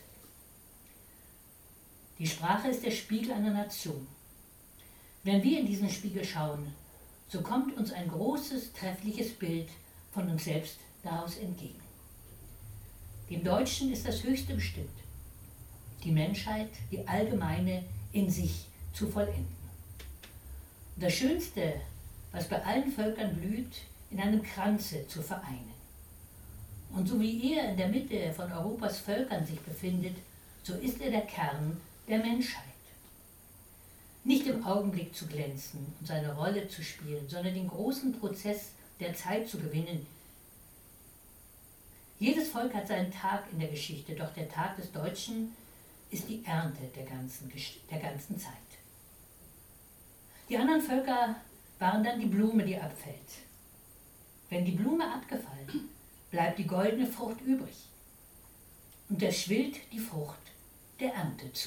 Die Sprache ist der Spiegel einer Nation. Wenn wir in diesen Spiegel schauen, so kommt uns ein großes, treffliches Bild von uns selbst daraus entgegen. Dem Deutschen ist das Höchste bestimmt, die Menschheit, die allgemeine, in sich zu vollenden. Und das Schönste, was bei allen Völkern blüht, in einem Kranze zu vereinen. Und so wie er in der Mitte von Europas Völkern sich befindet, so ist er der Kern der Menschheit. Nicht im Augenblick zu glänzen und seine Rolle zu spielen, sondern den großen Prozess der Zeit zu gewinnen. Jedes Volk hat seinen Tag in der Geschichte, doch der Tag des Deutschen ist die Ernte der ganzen, der ganzen Zeit. Die anderen Völker waren dann die Blume, die abfällt. Wenn die Blume abgefallen, bleibt die goldene Frucht übrig. Und da schwillt die Frucht der Ernte zu.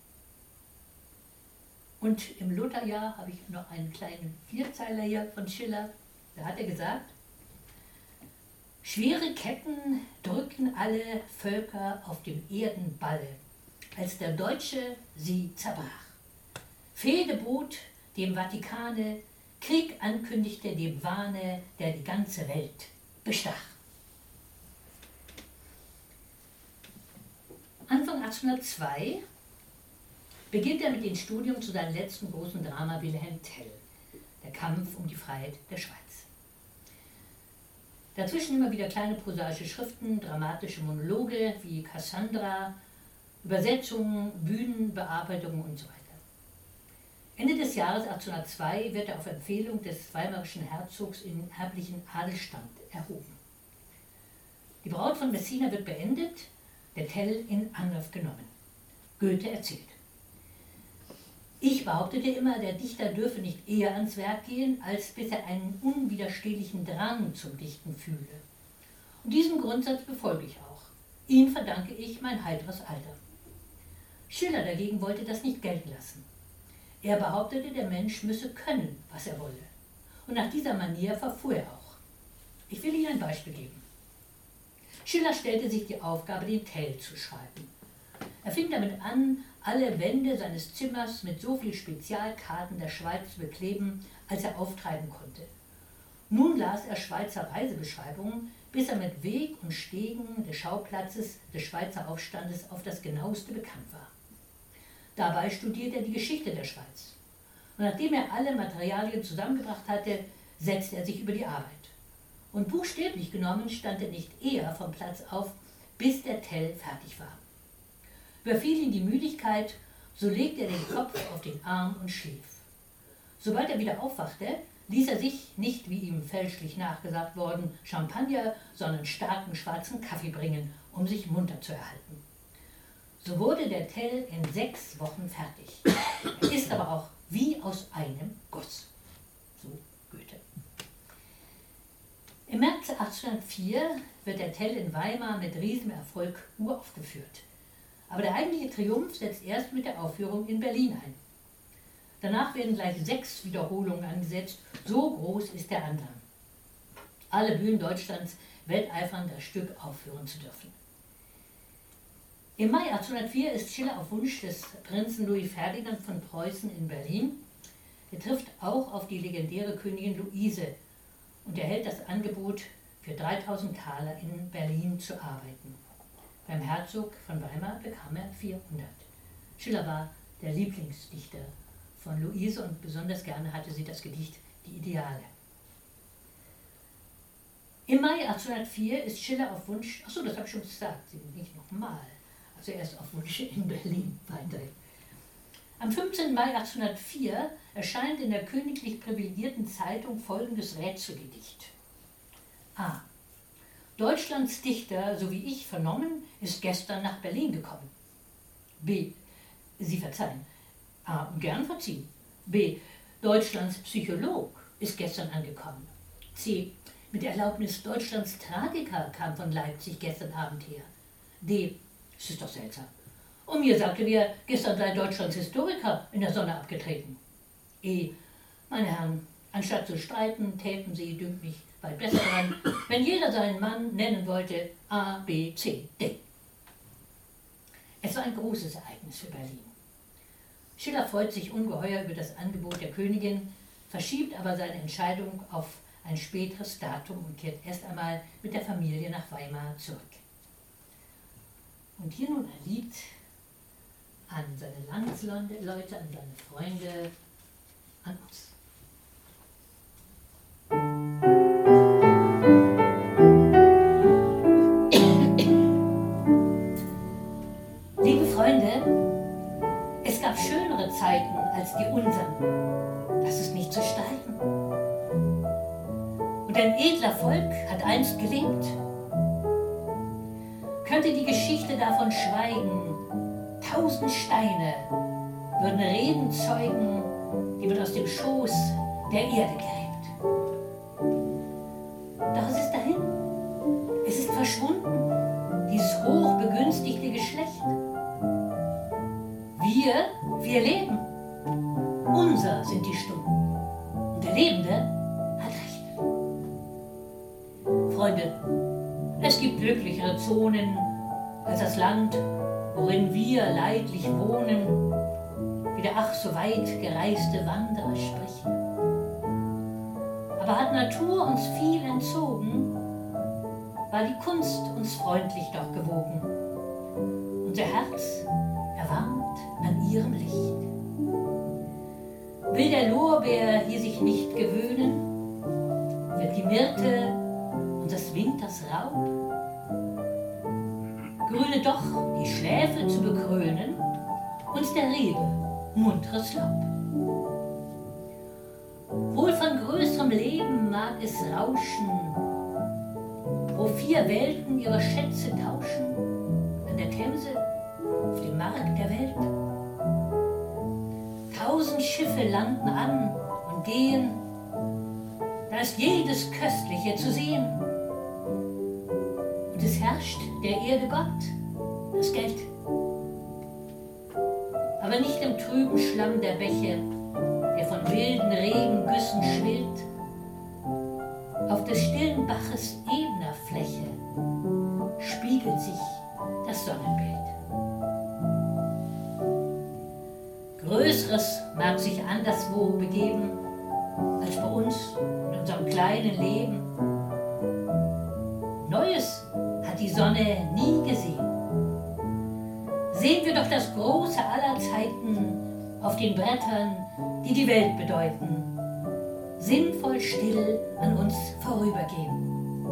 Und im Lutherjahr habe ich noch einen kleinen Vierzeiler hier von Schiller. Da hat er gesagt: Schwere Ketten drückten alle Völker auf dem Erdenballe, als der Deutsche sie zerbrach. Fehde bot dem Vatikane, Krieg ankündigte dem Wahne, der die ganze Welt bestach. Anfang achtzehnhundertzwei beginnt er mit dem Studium zu seinem letzten großen Drama Wilhelm Tell, der Kampf um die Freiheit der Schweiz. Dazwischen immer wieder kleine prosaische Schriften, dramatische Monologe wie Cassandra, Übersetzungen, Bühnenbearbeitungen und so weiter. Ende des Jahres achtzehnhundertzwei wird er auf Empfehlung des weimarischen Herzogs in erblichen Adelsstand erhoben. Die Braut von Messina wird beendet, der Tell in Angriff genommen. Goethe erzählt: Ich behauptete immer, der Dichter dürfe nicht eher ans Werk gehen, als bis er einen unwiderstehlichen Drang zum Dichten fühle. Und diesen Grundsatz befolge ich auch. Ihm verdanke ich mein heiteres Alter. Schiller dagegen wollte das nicht gelten lassen. Er behauptete, der Mensch müsse können, was er wolle. Und nach dieser Manier verfuhr er auch. Ich will Ihnen ein Beispiel geben. Schiller stellte sich die Aufgabe, den Tell zu schreiben. Er fing damit an, alle Wände seines Zimmers mit so viel Spezialkarten der Schweiz zu bekleben, als er auftreiben konnte. Nun las er Schweizer Reisebeschreibungen, bis er mit Weg und Stegen des Schauplatzes des Schweizer Aufstandes auf das genaueste bekannt war. Dabei studierte er die Geschichte der Schweiz. Und nachdem er alle Materialien zusammengebracht hatte, setzte er sich über die Arbeit. Und buchstäblich genommen stand er nicht eher vom Platz auf, bis der Tell fertig war. Überfiel ihn die Müdigkeit, so legte er den Kopf auf den Arm und schlief. Sobald er wieder aufwachte, ließ er sich, nicht wie ihm fälschlich nachgesagt worden, Champagner, sondern starken schwarzen Kaffee bringen, um sich munter zu erhalten. So wurde der Tell in sechs Wochen fertig. Er ist aber auch wie aus einem Guss. So Goethe. Im März achtzehnhundertvier wird der Tell in Weimar mit riesigem Erfolg uraufgeführt. Aber der eigentliche Triumph setzt erst mit der Aufführung in Berlin ein. Danach werden gleich sechs Wiederholungen angesetzt, so groß ist der Andrang. Alle Bühnen Deutschlands wetteifern, das Stück aufführen zu dürfen. Im Mai achtzehnhundertvier ist Schiller auf Wunsch des Prinzen Louis Ferdinand von Preußen in Berlin. Er trifft auch auf die legendäre Königin Luise und erhält das Angebot, für dreitausend Taler in Berlin zu arbeiten. Beim Herzog von Weimar bekam er vierhundert. Schiller war der Lieblingsdichter von Luise und besonders gerne hatte sie das Gedicht Die Ideale. Im Mai achtzehnhundertvier ist Schiller auf Wunsch, achso, das habe ich schon gesagt, nicht nochmal, also erst auf Wunsch in Berlin weiterhin. Am fünfzehnten Mai achtzehnhundertvier erscheint in der königlich privilegierten Zeitung folgendes Rätselgedicht. A. Deutschlands Dichter, so wie ich vernommen, ist gestern nach Berlin gekommen. B. Sie verzeihen. A. Und gern verziehen. B. Deutschlands Psycholog ist gestern angekommen. C. Mit Erlaubnis Deutschlands Tragiker kam von Leipzig gestern Abend her. D. Es ist doch seltsam. Und mir sagte wer, gestern sei Deutschlands Historiker in der Sonne abgetreten. E. Meine Herren, anstatt zu streiten, täten Sie, dünkt mich, weit besser dran, wenn jeder seinen Mann nennen wollte A, B, C, D. Es war ein großes Ereignis für Berlin. Schiller freut sich ungeheuer über das Angebot der Königin, verschiebt aber seine Entscheidung auf ein späteres Datum und kehrt erst einmal mit der Familie nach Weimar zurück. Und hier nun ein Lied an seine Landsleute, an seine Freunde, an uns. Liebe Freunde, es gab schönere Zeiten als die unseren. Das ist nicht zu streiten. Und ein edler Volk hat einst gelebt. könnte die Geschichte davon schweigen. Tausend Steine würden Reden zeugen, die man aus dem Schoß der Erde gräbt. Doch es ist dahin. Es ist verschwunden, dieses hochbegünstigte Geschlecht. Wir, wir leben. Unser sind die Stunden. Und der Lebende hat recht. Freunde, es gibt glücklichere Zonen als das Land, worin wir leidlich wohnen, wie der ach so weit gereiste Wanderer spricht. Aber hat Natur uns viel entzogen, war die Kunst uns freundlich doch gewogen. Unser Herz erwarmt an ihrem Licht. Will der Lorbeer hier sich nicht gewöhnen, wird die Myrte unseres Winters Raub, grüne doch die Schläfe zu bekrönen, uns der Rebe munteres Laub. Wohl von größerem Leben mag es rauschen, wo vier Welten ihre Schätze tauschen, an der Themse, auf dem Markt der Welt. Tausend Schiffe landen an und gehen, da ist jedes Köstliche zu sehen. Und es herrscht der Erde Gott, das Geld. Aber nicht im trüben Schlamm der Bäche, der von wilden Regengüssen schwillt. Auf des stillen Baches ebener Fläche spiegelt sich das Sonnenbild. Größeres mag sich anderswo begeben, als bei uns in unserem kleinen Leben. Neues hat die Sonne nie gesehen. Sehen wir doch das Große aller Zeiten auf den Brettern, die die Welt bedeuten, sinnvoll still an uns vorübergehen.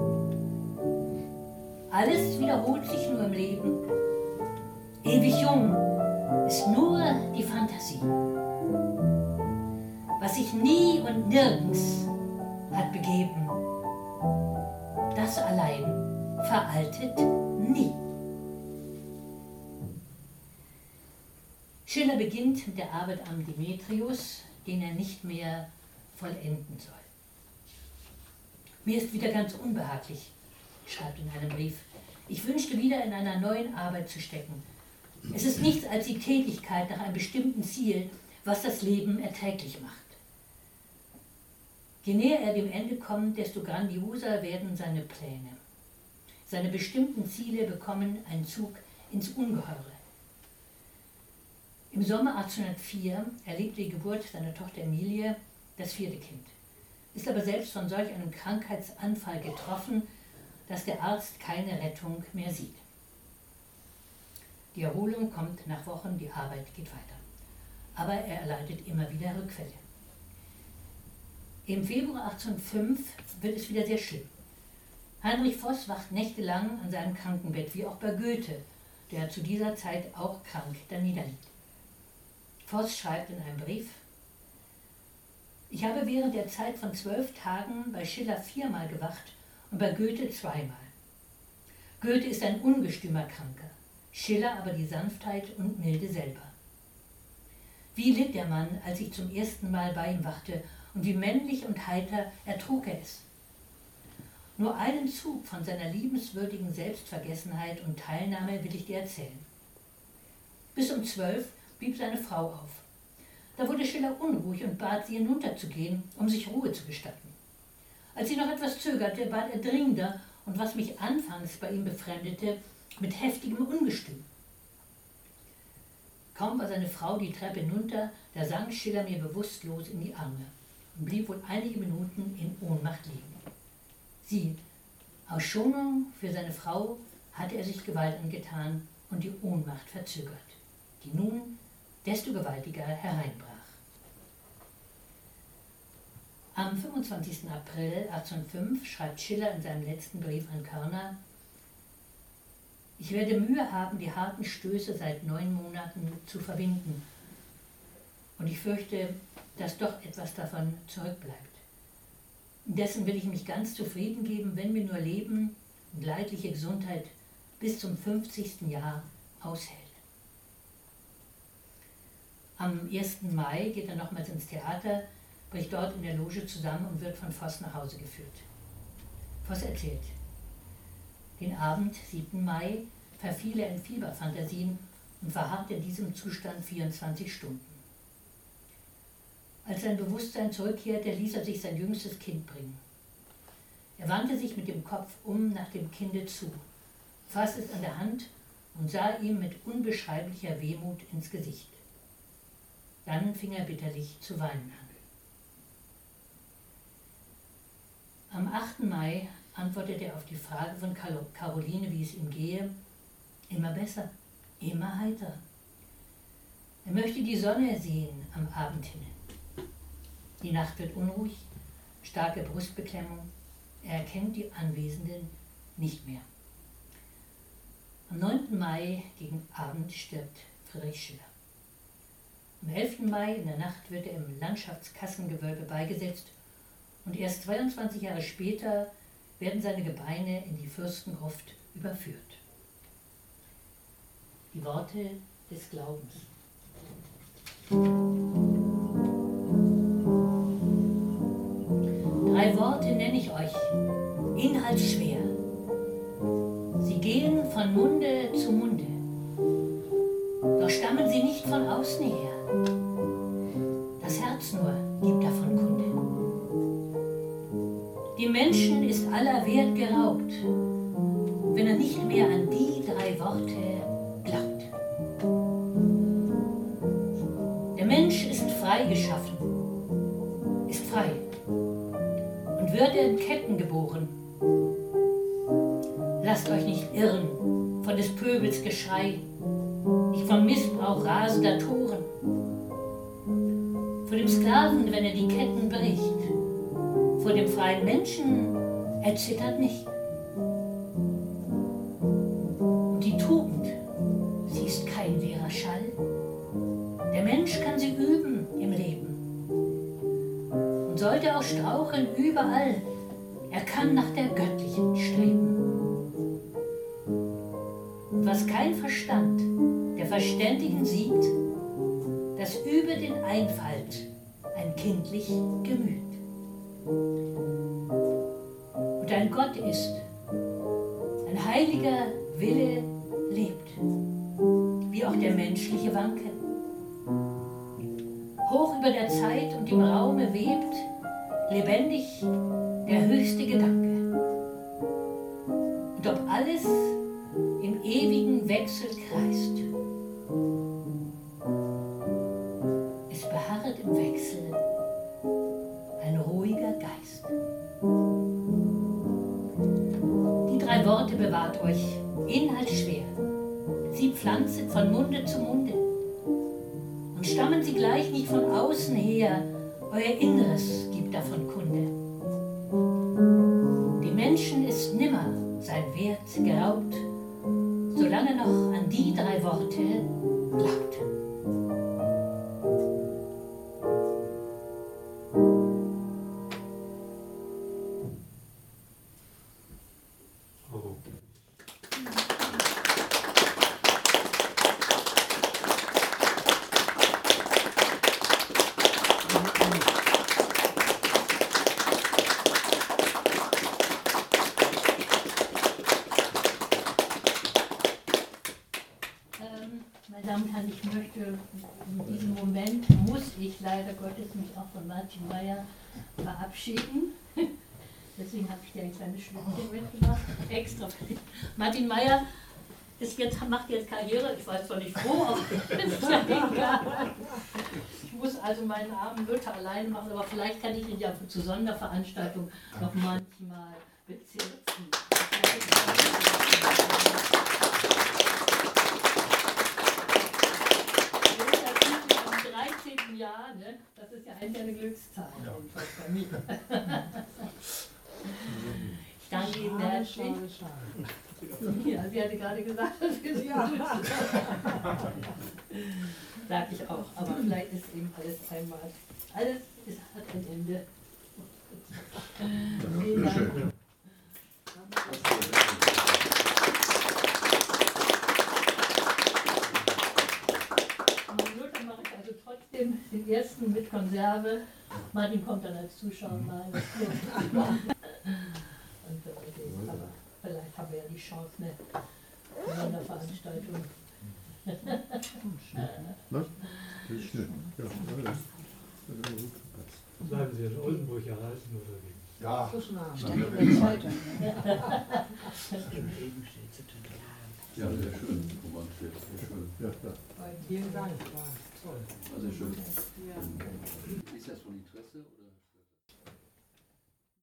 Alles wiederholt sich nur im Leben. Ewig jung ist nur die Fantasie. Was sich nie und nirgends hat begeben, das allein veraltet nie. Schiller beginnt mit der Arbeit am Demetrius, den er nicht mehr vollenden soll. Mir ist wieder ganz unbehaglich, schreibt in einem Brief. Ich wünschte wieder in einer neuen Arbeit zu stecken. Es ist nichts als die Tätigkeit nach einem bestimmten Ziel, was das Leben erträglich macht. Je näher er dem Ende kommt, desto grandioser werden seine Pläne. Seine bestimmten Ziele bekommen einen Zug ins Ungeheure. Im Sommer achtzehnhundertvier erlebte die Geburt seiner Tochter Emilie, das vierte Kind, ist aber selbst von solch einem Krankheitsanfall getroffen, dass der Arzt keine Rettung mehr sieht. Die Erholung kommt nach Wochen, die Arbeit geht weiter. Aber er erleidet immer wieder Rückfälle. Im Februar achtzehnhundertfünf wird es wieder sehr schlimm. Heinrich Voß wacht nächtelang an seinem Krankenbett, wie auch bei Goethe, der zu dieser Zeit auch krank daniederliegt. Voß schreibt in einem Brief: Ich habe während der Zeit von zwölf Tagen bei Schiller viermal gewacht und bei Goethe zweimal. Goethe ist ein ungestümer Kranker, Schiller aber die Sanftheit und Milde selber. Wie litt der Mann, als ich zum ersten Mal bei ihm wachte, und wie männlich und heiter ertrug er es. Nur einen Zug von seiner liebenswürdigen Selbstvergessenheit und Teilnahme will ich dir erzählen. Bis um zwölf blieb seine Frau auf. Da wurde Schiller unruhig und bat sie, hinunterzugehen, um sich Ruhe zu gestatten. Als sie noch etwas zögerte, bat er dringender und was mich anfangs bei ihm befremdete, mit heftigem Ungestüm. Kaum war seine Frau die Treppe hinunter, da sank Schiller mir bewusstlos in die Arme und blieb wohl einige Minuten in Ohnmacht liegen. Sie, aus Schonung für seine Frau, hatte er sich Gewalt angetan und die Ohnmacht verzögert, die nun desto gewaltiger hereinbrach. Am fünfundzwanzigsten April achtzehnhundertfünf schreibt Schiller in seinem letzten Brief an Körner: Ich werde Mühe haben, die harten Stöße seit neun Monaten zu verwinden. Und ich fürchte, dass doch etwas davon zurückbleibt. Indessen will ich mich ganz zufrieden geben, wenn mir nur Leben und leidliche Gesundheit bis zum fünfzigsten Jahr aushält. Am ersten Mai geht er nochmals ins Theater, bricht dort in der Loge zusammen und wird von Voss nach Hause geführt. Voss erzählt: Den Abend, siebten Mai, verfiel er in Fieberfantasien und verharrt in diesem Zustand vierundzwanzig Stunden. Als sein Bewusstsein zurückkehrte, ließ er sich sein jüngstes Kind bringen. Er wandte sich mit dem Kopf um nach dem Kinde zu, fasste es an der Hand und sah ihm mit unbeschreiblicher Wehmut ins Gesicht. Dann fing er bitterlich zu weinen an. Am achten Mai antwortete er auf die Frage von Caroline, wie es ihm gehe: Immer besser, immer heiter. Er möchte die Sonne sehen am Abendhimmel. Die Nacht wird unruhig, starke Brustbeklemmung. Er erkennt die Anwesenden nicht mehr. Am neunten Mai gegen Abend stirbt Friedrich Schiller. Am elften Mai in der Nacht wird er im Landschaftskassengewölbe beigesetzt und erst zweiundzwanzig Jahre später werden seine Gebeine in die Fürstengruft überführt. Die Worte des Glaubens. Drei Worte nenne ich euch, inhaltsschwer. Sie gehen von Munde zu Munde, doch stammen sie nicht von außen her. Das Herz nur gibt davon Kunde. Dem Menschen ist aller Wert geraubt, wenn er nicht mehr an die drei Worte glaubt. Der Mensch ist frei geschaffen, ist frei und wird in Ketten geboren. Lasst euch nicht irren von des Pöbels Geschrei, nicht vom Missbrauch rasender Toren, vor dem Sklaven, wenn er die Ketten bricht, vor dem freien Menschen, er zittert nicht. Und die Tugend, sie ist kein leerer Schall. Der Mensch kann sie üben im Leben und sollte auch straucheln überall. Er kann nach der göttlichen streben. Und was kein Verstand der Verständigen sieht, das übe den Einfalt ein kindlich Gemüt. Und ein Gott ist, ein heiliger Wille lebt, wie auch der menschliche Wanke. Hoch über der Zeit und im Raume webt, lebendig der höchste Gedanke. Und ob alles im ewigen Wechsel kreist, es beharret im Wechsel ein ruhiger Geist. Die drei Worte bewahrt euch, inhaltsschwer. Sie pflanzet von Munde zu Munde. Und stammen sie gleich nicht von außen her, euer Inneres gibt davon Kunde. Dem Menschen ist nimmer sein Wert geraubt, solange noch an die drei Worte glaubt. Meine Damen und Herren, ich möchte in diesem Moment, muss ich leider Gottes mich auch von Martin Mayer verabschieden. Deswegen habe ich dir ein kleines Schlückchen mitgebracht, extra für dich. Martin Mayer ist jetzt, macht jetzt Karriere, ich weiß zwar nicht wo, aber ist ja egal. Ich muss also meinen armen Mütter alleine machen, aber vielleicht kann ich ihn ja zur Sonderveranstaltung noch manchmal bezirzen. dreizehnten Jahr, ne? Das ist ja eigentlich eine Glückszahl. Ja. Bei mir. Ich danke Ihnen herzlich. Ja, sie hatte gerade gesagt, dass wir sie ja. Sag ich auch, aber vielleicht ist eben alles einmal. Alles ist, hat ein Ende. Vielen Dank. also trotzdem den ersten mit Konserve. Martin kommt dann als Zuschauer mal in das Club. Und äh, aber vielleicht haben wir ja die Chance, eine Sonderveranstaltung. Was? Das ist schön. Ja, ja, das hat immer gut gepasst. Bleiben Sie in Oldenburg erhalten oder wie? Ja, Stand in der Zeitung. Ja, sehr schön, romantisch, sehr schön. ja, ja. Vielen Dank, war toll. War sehr schön. Ist das von Interesse oder?